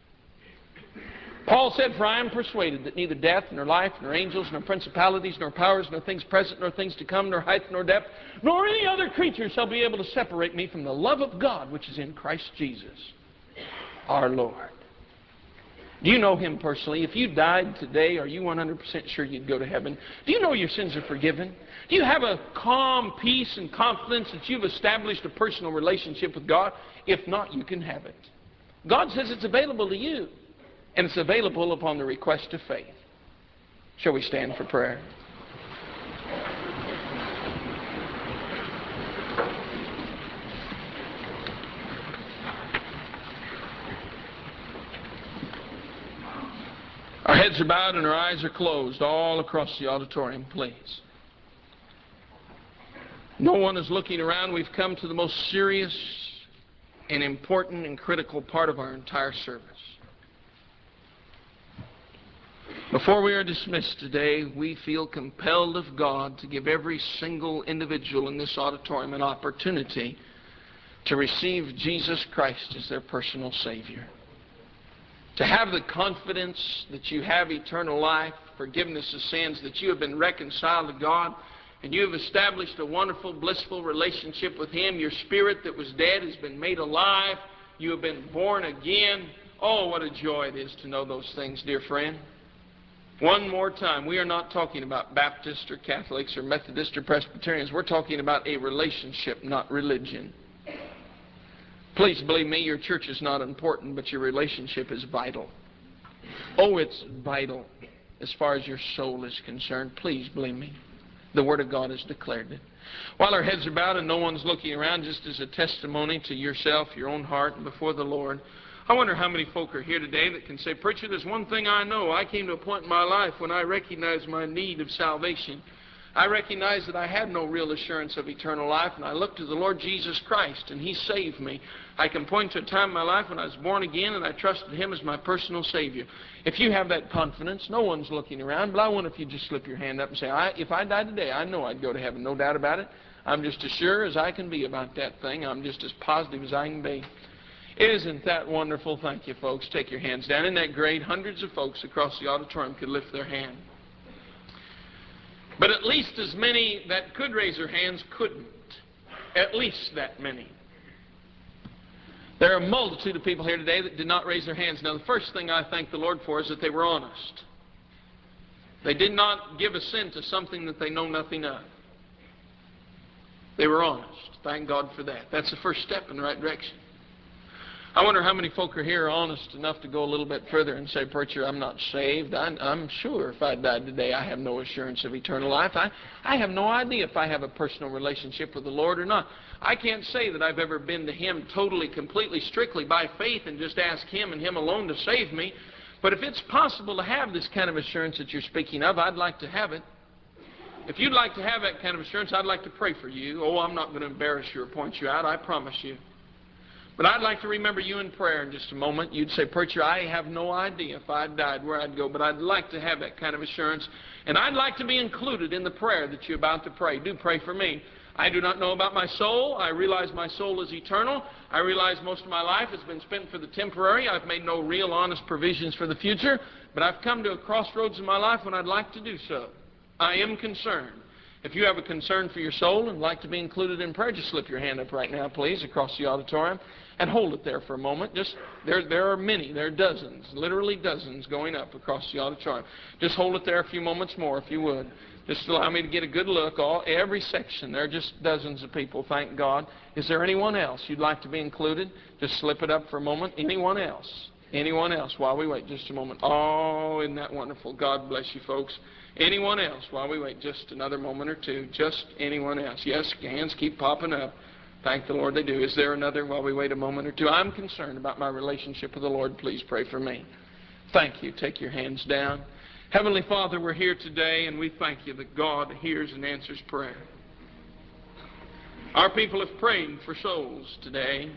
Paul said, for I am persuaded that neither death, nor life, nor angels, nor principalities, nor powers, nor things present, nor things to come, nor height, nor depth, nor any other creature shall be able to separate me from the love of God which is in Christ Jesus, our Lord. Do you know Him personally? If you died today, are you 100% sure you'd go to heaven? Do you know your sins are forgiven? Do you have a calm peace and confidence that you've established a personal relationship with God? If not, you can have it. God says it's available to you. And it's available upon the request of faith. Shall we stand for prayer? Our heads are bowed and our eyes are closed all across the auditorium, please. No one is looking around. We've come to the most serious and important and critical part of our entire service. Before we are dismissed today, we feel compelled of God to give every single individual in this auditorium an opportunity to receive Jesus Christ as their personal Savior. To have the confidence that you have eternal life, forgiveness of sins, that you have been reconciled to God, and you have established a wonderful, blissful relationship with Him. Your spirit that was dead has been made alive. You have been born again. Oh, what a joy it is to know those things, dear friend. One more time, we are not talking about Baptists or Catholics or Methodists or Presbyterians. We're talking about a relationship, not religion. Please believe me, your church is not important, but your relationship is vital. Oh, it's vital as far as your soul is concerned. Please believe me. The Word of God has declared it. While our heads are bowed and no one's looking around, just as a testimony to yourself, your own heart, and before the Lord, I wonder how many folk are here today that can say, Preacher, there's one thing I know. I came to a point in my life when I recognized my need of salvation. I recognized that I had no real assurance of eternal life, and I looked to the Lord Jesus Christ, and He saved me. I can point to a time in my life when I was born again, and I trusted Him as my personal Savior. If you have that confidence, no one's looking around, but I wonder if you just slip your hand up and say, if I died today, I know I'd go to heaven, no doubt about it. I'm just as sure as I can be about that thing. I'm just as positive as I can be. Isn't that wonderful? Thank you, folks. Take your hands down. Isn't that great? Hundreds of folks across the auditorium could lift their hand. But at least as many that could raise their hands couldn't. At least that many. There are a multitude of people here today that did not raise their hands. Now, the first thing I thank the Lord for is that they were honest. They did not give assent to something that they know nothing of. They were honest. Thank God for that. That's the first step in the right direction. I wonder how many folk are here honest enough to go a little bit further and say, "Preacher, I'm not saved. I'm sure if I died today, I have no assurance of eternal life. I have no idea if I have a personal relationship with the Lord or not. I can't say that I've ever been to Him totally, completely, strictly by faith and just asked Him and Him alone to save me. But if it's possible to have this kind of assurance that you're speaking of, I'd like to have it. If you'd like to have that kind of assurance, I'd like to pray for you. Oh, I'm not going to embarrass you or point you out, I promise you. But I'd like to remember you in prayer in just a moment. You'd say, "Preacher, I have no idea if I died where I'd go, but I'd like to have that kind of assurance. And I'd like to be included in the prayer that you're about to pray. Do pray for me. I do not know about my soul. I realize my soul is eternal. I realize most of my life has been spent for the temporary. I've made no real honest provisions for the future. But I've come to a crossroads in my life when I'd like to do so. I am concerned." If you have a concern for your soul and like to be included in prayer, just slip your hand up right now, please, across the auditorium, and hold it there for a moment. There are many, there are dozens, literally dozens going up across the auditorium. Just hold it there a few moments more, if you would. Just allow me to get a good look. Every section, there are just dozens of people, thank God. Is there anyone else you'd like to be included? Just slip it up for a moment. Anyone else? Anyone else? While we wait just a moment. Oh, isn't that wonderful? God bless you, folks. Anyone else while we wait just another moment or two? Just anyone else? Yes, hands keep popping up. Thank the Lord they do. Is there another while we wait a moment or two? I'm concerned about my relationship with the Lord. Please pray for me. Thank you. Take your hands down. Heavenly Father, we're here today, and we thank you that God hears and answers prayer. Our people have prayed for souls today.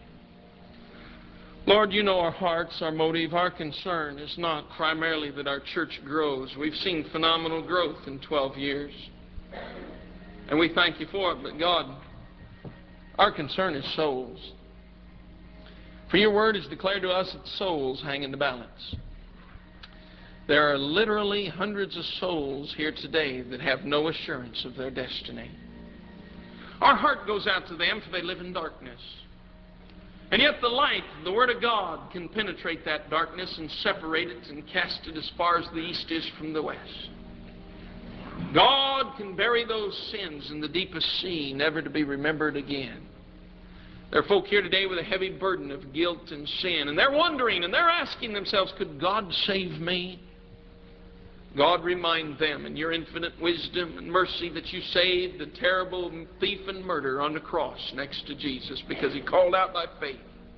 Lord, you know our hearts, our motive, our concern is not primarily that our church grows. We've seen phenomenal growth in 12 years, and we thank you for it. But God, our concern is souls. For your word has declared to us that souls hang in the balance. There are literally hundreds of souls here today that have no assurance of their destiny. Our heart goes out to them, for they live in darkness. And yet the light, the Word of God, can penetrate that darkness and separate it and cast it as far as the east is from the west. God can bury those sins in the deepest sea, never to be remembered again. There are folk here today with a heavy burden of guilt and sin, and they're wondering and they're asking themselves, could God save me? God, remind them in your infinite wisdom and mercy that you saved the terrible thief and murderer on the cross next to Jesus because he called out by faith.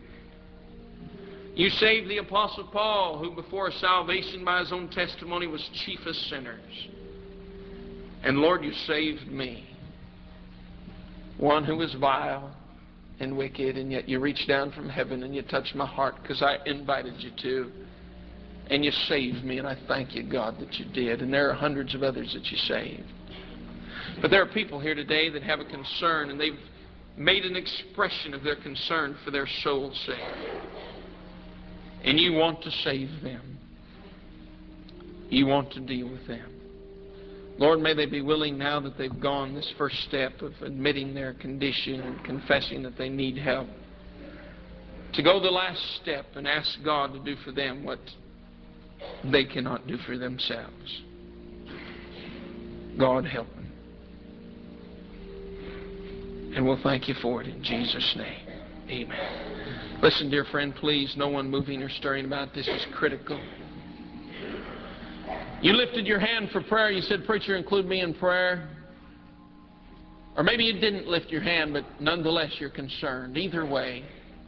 You saved the Apostle Paul, who before salvation by his own testimony was chief of sinners. And Lord, you saved me, one who was vile and wicked, and yet you reached down from heaven and you touched my heart because I invited you to. And you saved me, and I thank you, God, that you did. And there are hundreds of others that you saved. But there are people here today that have a concern, and they've made an expression of their concern for their soul's sake. And you want to save them. You want to deal with them. Lord, may they be willing now that they've gone this first step of admitting their condition and confessing that they need help, to go the last step and ask God to do for them what they cannot do for themselves. God, help them. And we'll thank you for it in Jesus' name. Amen. Listen, dear friend, please, no one moving or stirring about. This is critical. You lifted your hand for prayer. You said, "Preacher, include me in prayer." Or maybe you didn't lift your hand, but nonetheless you're concerned. Either way,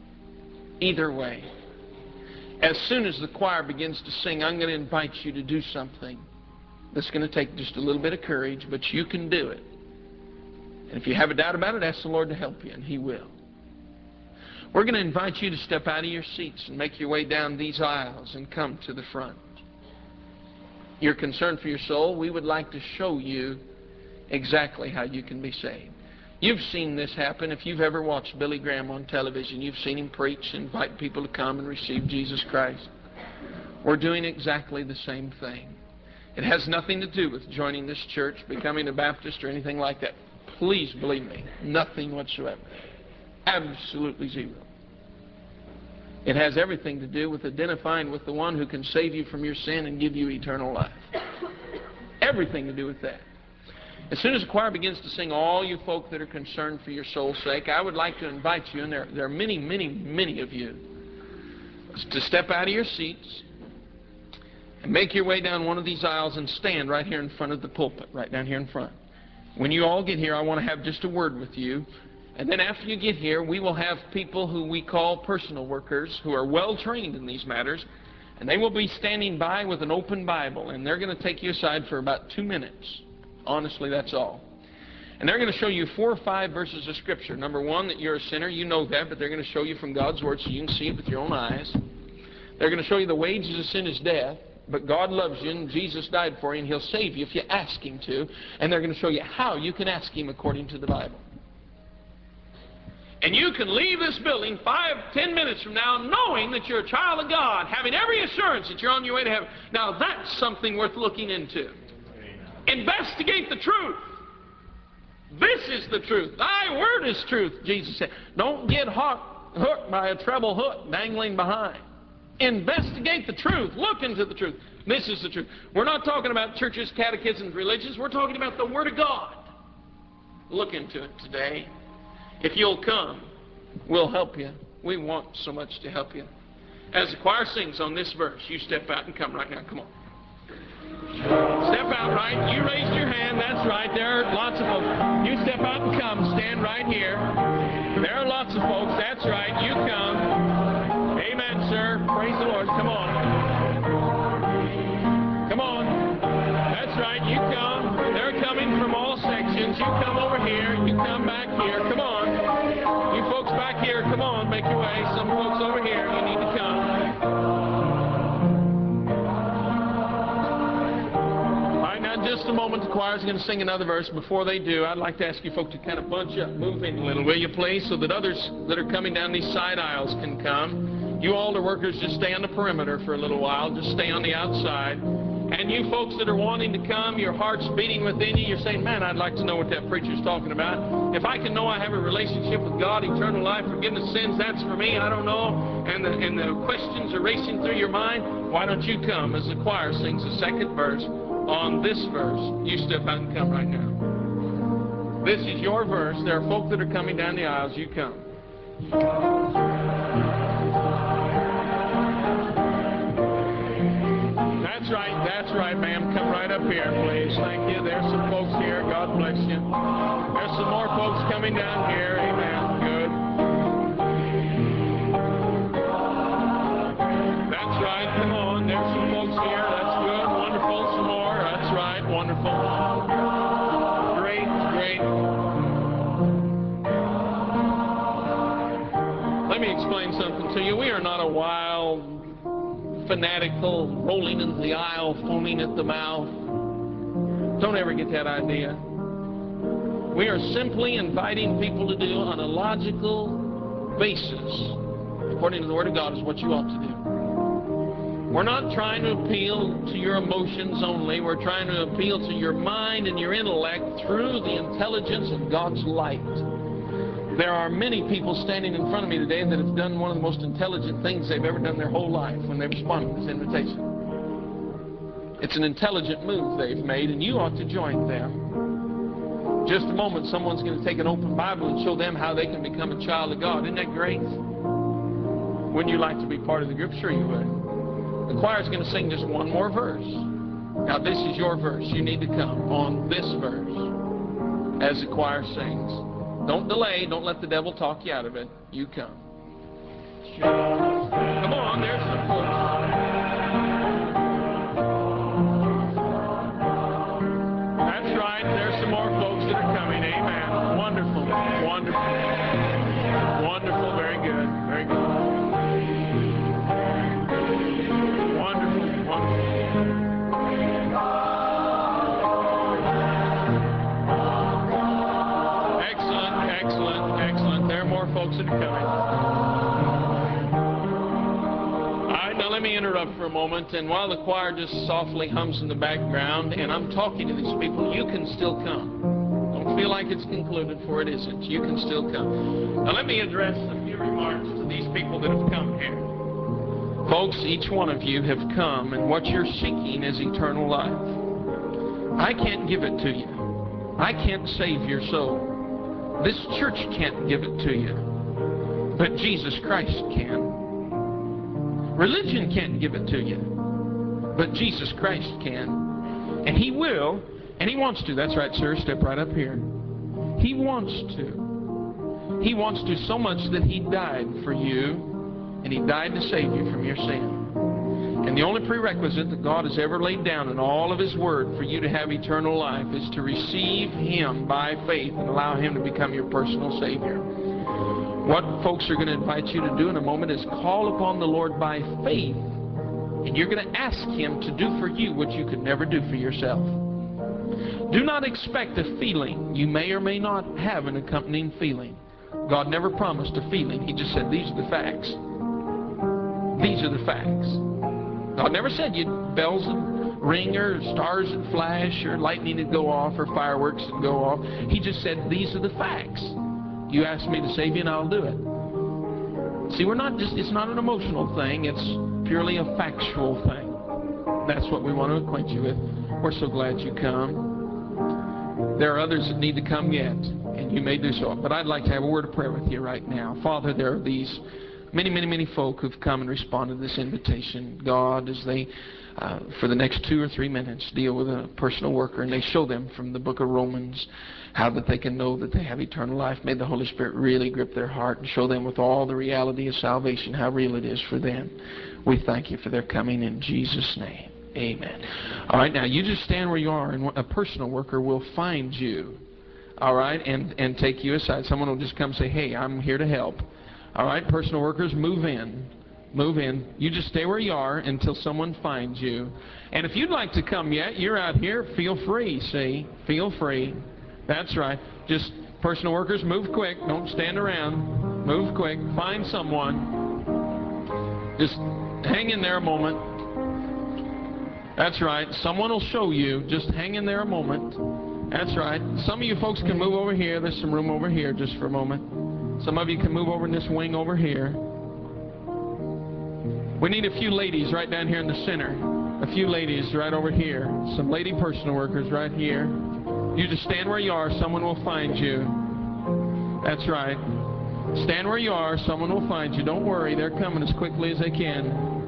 as soon as the choir begins to sing, I'm going to invite you to do something that's going to take just a little bit of courage, but you can do it. And if you have a doubt about it, ask the Lord to help you, and He will. We're going to invite you to step out of your seats and make your way down these aisles and come to the front. You're concerned for your soul. We would like to show you exactly how you can be saved. You've seen this happen. If you've ever watched Billy Graham on television, you've seen him preach, invite people to come and receive Jesus Christ. We're doing exactly the same thing. It has nothing to do with joining this church, becoming a Baptist, or anything like that. Please believe me, nothing whatsoever. Absolutely zero. It has everything to do with identifying with the one who can save you from your sin and give you eternal life. Everything to do with that. As soon as the choir begins to sing, all you folk that are concerned for your soul's sake, I would like to invite you, and there are many, many, many of you, to step out of your seats and make your way down one of these aisles and stand right here in front of the pulpit, right down here in front. When you all get here, I want to have just a word with you. And then after you get here, we will have people who we call personal workers who are well trained in these matters, and they will be standing by with an open Bible, and they're going to take you aside for about 2 minutes. Honestly, that's all. And they're going to show you 4 or 5 verses of Scripture. Number one, that you're a sinner. You know that, but they're going to show you from God's Word so you can see it with your own eyes. They're going to show you the wages of sin is death, but God loves you, and Jesus died for you, and He'll save you if you ask Him to. And they're going to show you how you can ask Him according to the Bible. And you can leave this building 5, 10 minutes from now knowing that you're a child of God, having every assurance that you're on your way to heaven. Now that's something worth looking into. Investigate the truth. This is the truth. Thy word is truth, Jesus said. Don't get hooked by a treble hook dangling behind. Investigate the truth. Look into the truth. This is the truth. We're not talking about churches, catechisms, religions. We're talking about the Word of God. Look into it today. If you'll come, we'll help you. We want so much to help you. As the choir sings on this verse, you step out and come right now. Come on. Step out right. You raised your hand. That's right. There are lots of folks. You step out and come. Stand right here. There are lots of folks. That's right. You come. Amen, sir. Praise the Lord. Come on. Come on. That's right. You come. They're coming from all sections. You come over here. You come back here. Come on. You folks back here, come on. Make your way. Some folks over here. You need to come. All right, now in just a moment, the choir's going to sing another verse. Before they do, I'd like to ask you folks to kind of bunch up. Move in a little, will you please, so that others that are coming down these side aisles can come. You altar workers, just stay on the perimeter for a little while. Just stay on the outside. And you folks that are wanting to come, your heart's beating within you, you're saying, man, I'd like to know what that preacher's talking about. If I can know I have a relationship with God, eternal life, forgiveness of sins, that's for me, I don't know. And the questions are racing through your mind, why don't you come as the choir sings the second verse on this verse. You step out and come right now. This is your verse. There are folk that are coming down the aisles. You come. That's right, ma'am. Come right up here, please. Thank you. There's some folks here. God bless you. There's some more folks coming down here. Amen. Good. That's right. Come on. There's some folks here. That's good. Wonderful. Some more. That's right. Wonderful. Great, great. Let me explain something to you. We are not a wild, fanatical, rolling into the aisle, foaming at the mouth. Don't ever get that idea. We are simply inviting people to do on a logical basis, according to the Word of God, is what you ought to do. We're not trying to appeal to your emotions only. We're trying to appeal to your mind and your intellect through the intelligence of God's light. There are many people standing in front of me today that have done one of the most intelligent things they've ever done their whole life when they responded to this invitation. It's an intelligent move they've made, and you ought to join them. Just a moment, someone's going to take an open Bible and show them how they can become a child of God. Isn't that great? Wouldn't you like to be part of the group? Sure you would. The choir's going to sing just one more verse. Now this is your verse. You need to come on this verse as the choir sings. Don't delay. Don't let the devil talk you out of it. You come. Come on, there's some folks. That's right. There's some more folks that are coming. Amen. Wonderful. Wonderful. Wonderful. Very good. Very good. Wonderful. Wonderful. Excellent, excellent. There are more folks that are coming. All right, now let me interrupt for a moment. And while the choir just softly hums in the background, and I'm talking to these people, you can still come. Don't feel like it's concluded, for it isn't. You can still come. Now let me address a few remarks to these people that have come here. Folks, each one of you have come, and what you're seeking is eternal life. I can't give it to you. I can't save your soul. This church can't give it to you. But Jesus Christ can. Religion can't give it to you. But Jesus Christ can. And He will, and He wants to. That's right, sir. Step right up here. He wants to. He wants to so much that He died for you, and He died to save you from your sin. And the only prerequisite that God has ever laid down in all of His Word for you to have eternal life is to receive Him by faith and allow Him to become your personal Savior. What folks are going to invite you to do in a moment is call upon the Lord by faith, and you're going to ask Him to do for you what you could never do for yourself. Do not expect a feeling. You may or may not have an accompanying feeling. God never promised a feeling. He just said, these are the facts. These are the facts. God never said bells would ring or stars would flash or lightning would go off or fireworks would go off. He just said, these are the facts. You ask me to save you and I'll do it. See, it's not an emotional thing. It's purely a factual thing. That's what we want to acquaint you with. We're so glad you come. There are others that need to come yet, and you may do so. But I'd like to have a word of prayer with you right now. Father, there are these many folk who've come and responded to this invitation. God, as they, for the next 2 or 3 minutes, deal with a personal worker, and they show them from the book of Romans how that they can know that they have eternal life. May the Holy Spirit really grip their heart and show them with all the reality of salvation how real it is for them. We thank you for their coming in Jesus' name. Amen. All right, now you just stand where you are, and a personal worker will find you, all right, and take you aside. Someone will just come and say, hey, I'm here to help. All right, personal workers, move in. Move in. You just stay where you are until someone finds you. And if you'd like to come yet, you're out here, feel free, see? Feel free. That's right. Just personal workers, move quick. Don't stand around. Move quick. Find someone. Just hang in there a moment. That's right. Someone will show you. Just hang in there a moment. That's right. Some of you folks can move over here. There's some room over here just for a moment. Some of you can move over in this wing over here. We need a few ladies right down here in the center. A few ladies right over here. Some lady personal workers right here. You just stand where you are. Someone will find you. That's right. Stand where you are. Someone will find you. Don't worry. They're coming as quickly as they can.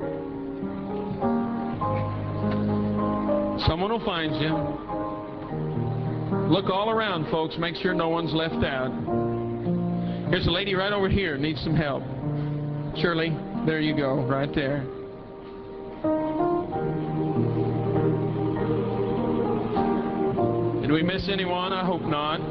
Someone will find you. Look all around, folks. Make sure no one's left out. Here's a lady right over here. Needs some help. Shirley, there you go. Right there. Did we miss anyone? I hope not.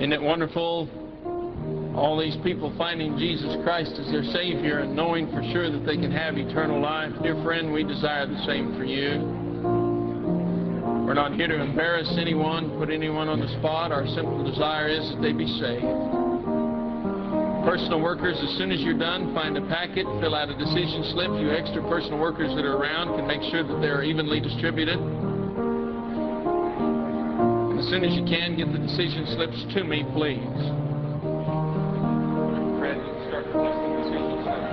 Isn't it wonderful? All these people finding Jesus Christ as their Savior and knowing for sure that they can have eternal life. Dear friend, we desire the same for you. We're not here to embarrass anyone, put anyone on the spot. Our simple desire is that they be saved. Personal workers, as soon as you're done, find a packet, fill out a decision slip. You extra personal workers that are around can make sure that they're evenly distributed. And as soon as you can, get the decision slips to me, please. Fred, you can start collecting decision slips.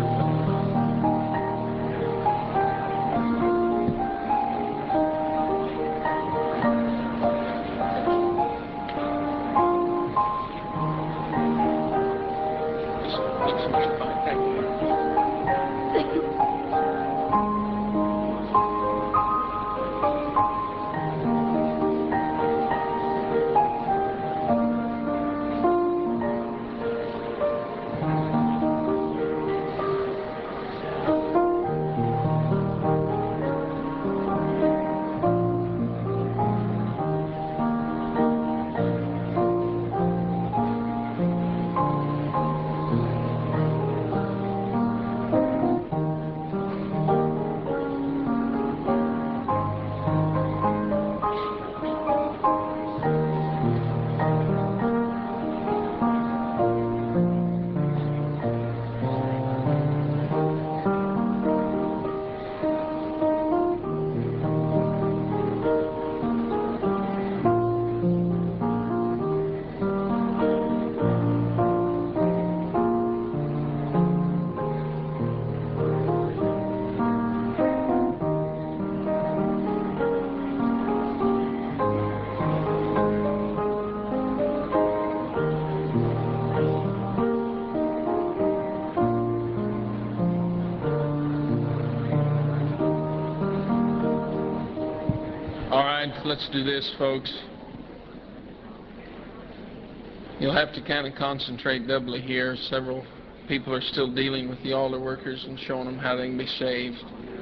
Let's do this, folks. You'll have to kind of concentrate doubly here. Several people are still dealing with the altar workers and showing them how they can be saved.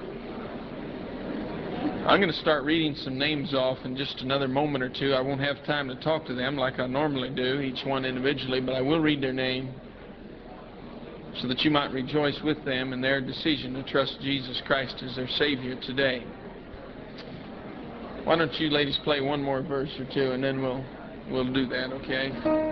I'm going to start reading some names off in just another moment or two. I won't have time to talk to them like I normally do, each one individually, but I will read their name so that you might rejoice with them in their decision to trust Jesus Christ as their Savior today. Why don't you ladies play one more verse or two, and then we'll do that, okay?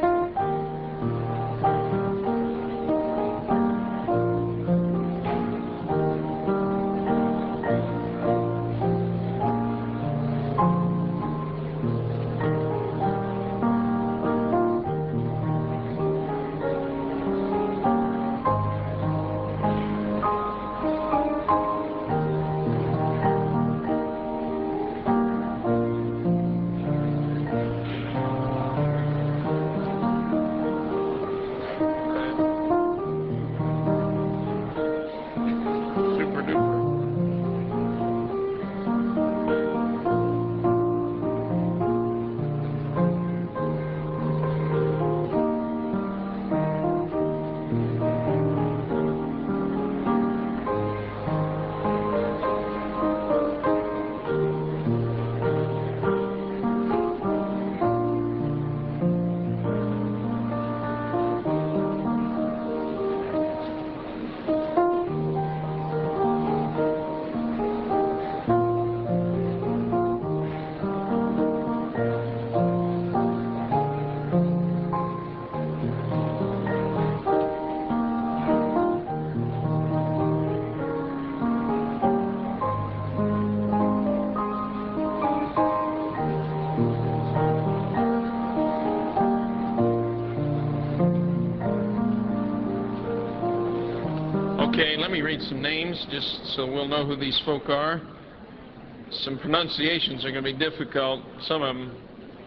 Okay, let me read some names just so we'll know who these folk are. Some pronunciations are going to be difficult, some of them.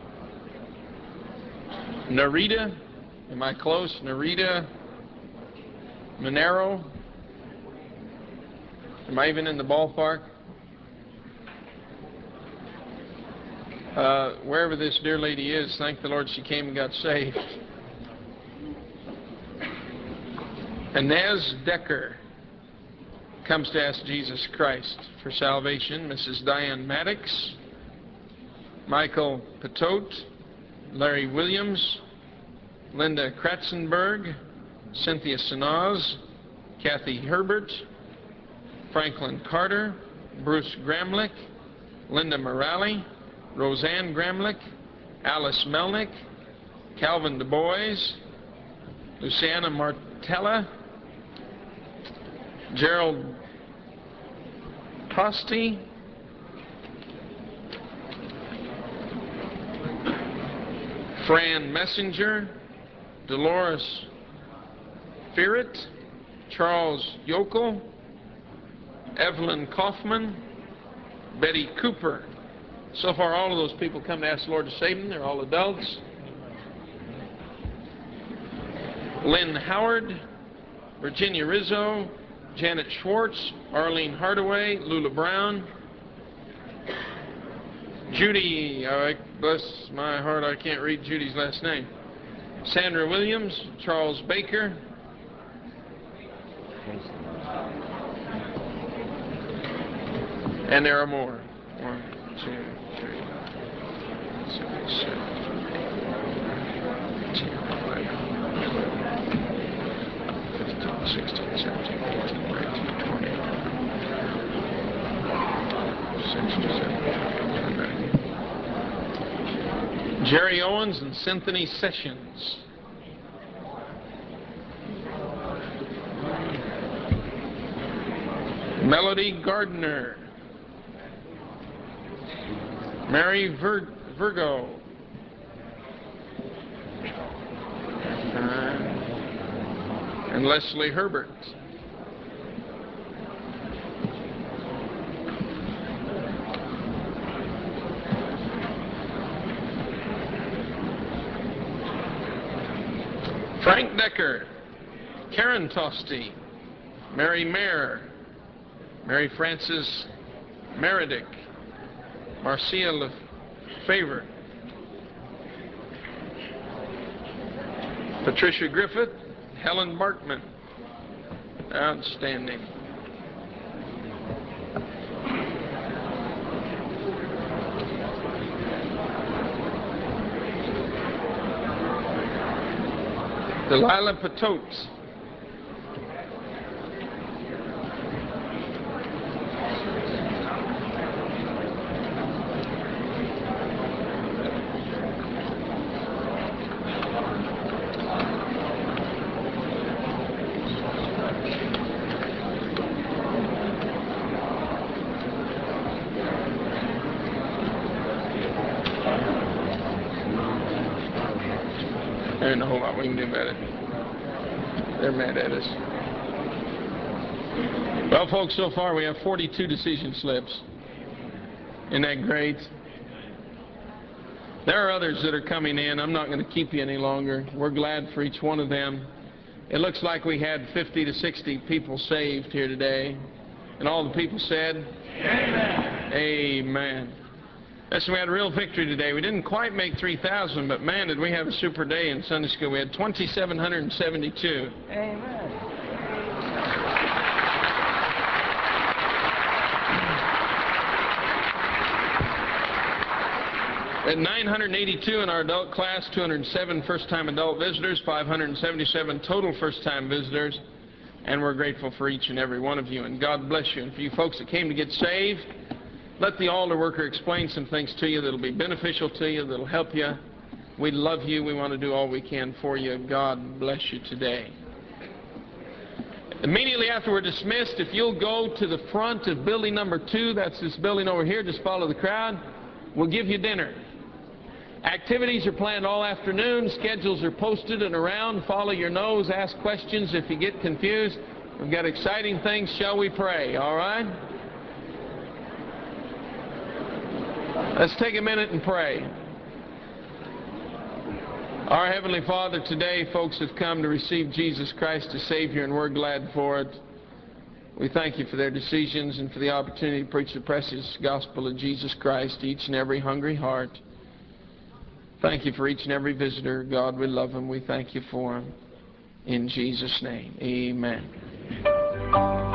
Narita, am I close? Narita Monero. Am I even in the ballpark? Wherever this dear lady is, thank the Lord she came and got saved. Inez Decker comes to ask Jesus Christ for salvation. Mrs. Diane Maddox, Michael Patote, Larry Williams, Linda Kratzenberg, Cynthia Sanaz, Kathy Herbert, Franklin Carter, Bruce Gramlich, Linda Morale, Roseanne Gramlich, Alice Melnick, Calvin Du Bois, Luciana Martella, Gerald Tosti, Fran Messenger, Dolores Ferret, Charles Yokel, Evelyn Kaufman, Betty Cooper. So far, all of those people come to ask the Lord to save them. They're all adults. Lynn Howard, Virginia Rizzo, Janet Schwartz, Arlene Hardaway, Lula Brown, Judy, bless my heart, I can't read Judy's last name, Sandra Williams, Charles Baker, and there are more. 1, 2, 3, 6, 7, 8, 10, 11, 15, 16, 17, 18, 19, 20, 67, Jerry Owens and Cynthia Sessions. Melody Gardner. Mary Virgo. And Leslie Herbert. Frank Decker, Karen Tosti, Mary Mayer, Mary Frances Meredick, Marcia Lefevre, Patricia Griffith, Helen Barkman. Outstanding. Delilah Patote. There ain't a whole lot we can do about it. They're mad at us. Well, folks, so far we have 42 decision slips. Isn't that great? There are others that are coming in. I'm not going to keep you any longer. We're glad for each one of them. It looks like we had 50 to 60 people saved here today. And all the people said, Amen. Amen. Listen, we had a real victory today. We didn't quite make 3,000, but man, did we have a super day in Sunday school. We had 2,772. Amen. At 982 in our adult class, 207 first-time adult visitors, 577 total first-time visitors, and we're grateful for each and every one of you, and God bless you. And for you folks that came to get saved, let the altar worker explain some things to you that'll be beneficial to you, that'll help you. We love you. We want to do all we can for you. God bless you today. Immediately after we're dismissed, if you'll go to the front of building number 2, that's this building over here, just follow the crowd, we'll give you dinner. Activities are planned all afternoon. Schedules are posted and around. Follow your nose. Ask questions if you get confused. We've got exciting things. Shall we pray? All right? Let's take a minute and pray. Our Heavenly Father, today folks have come to receive Jesus Christ as Savior, and we're glad for it. We thank you for their decisions and for the opportunity to preach the precious gospel of Jesus Christ to each and every hungry heart. Thank you for each and every visitor. God, we love them. We thank you for them. In Jesus' name, amen.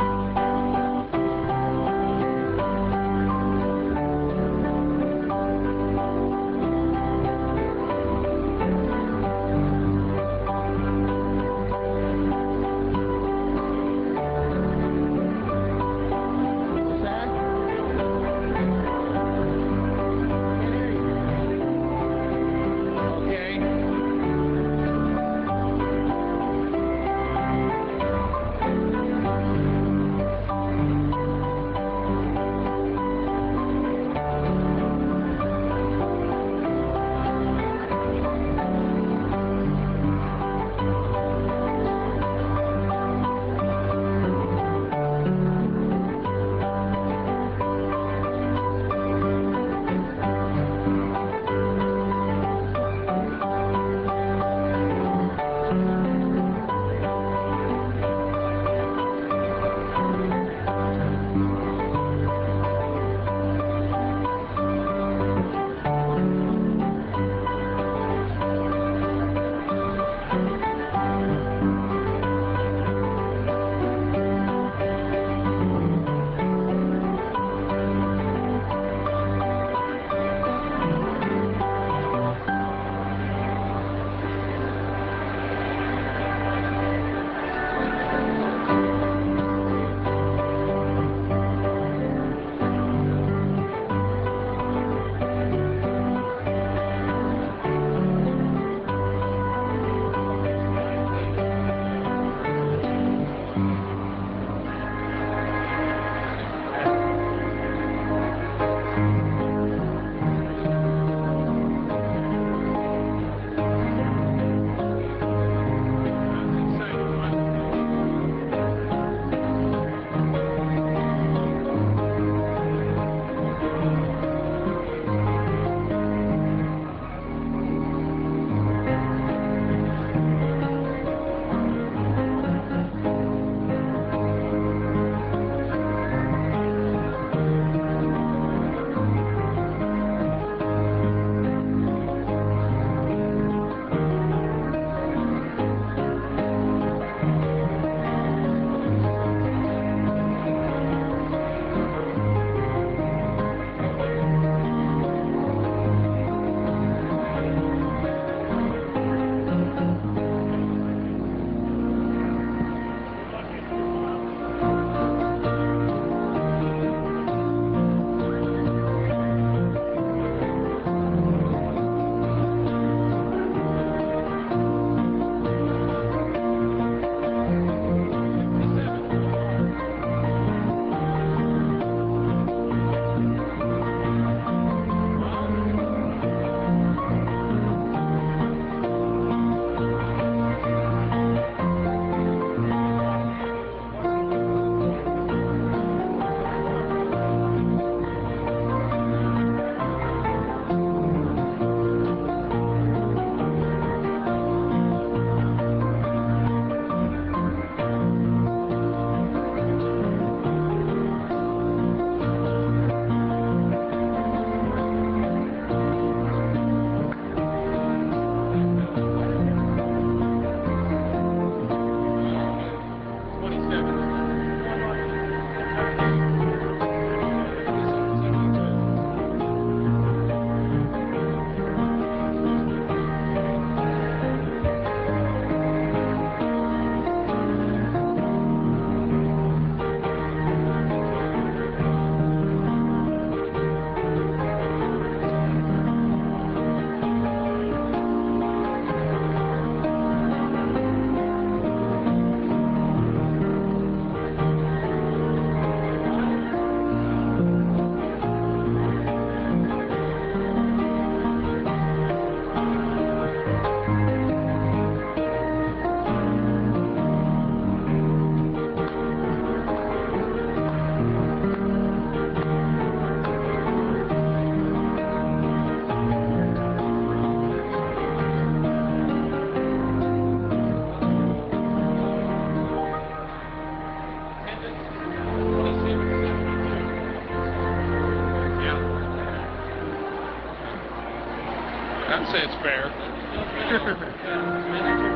say it's fair.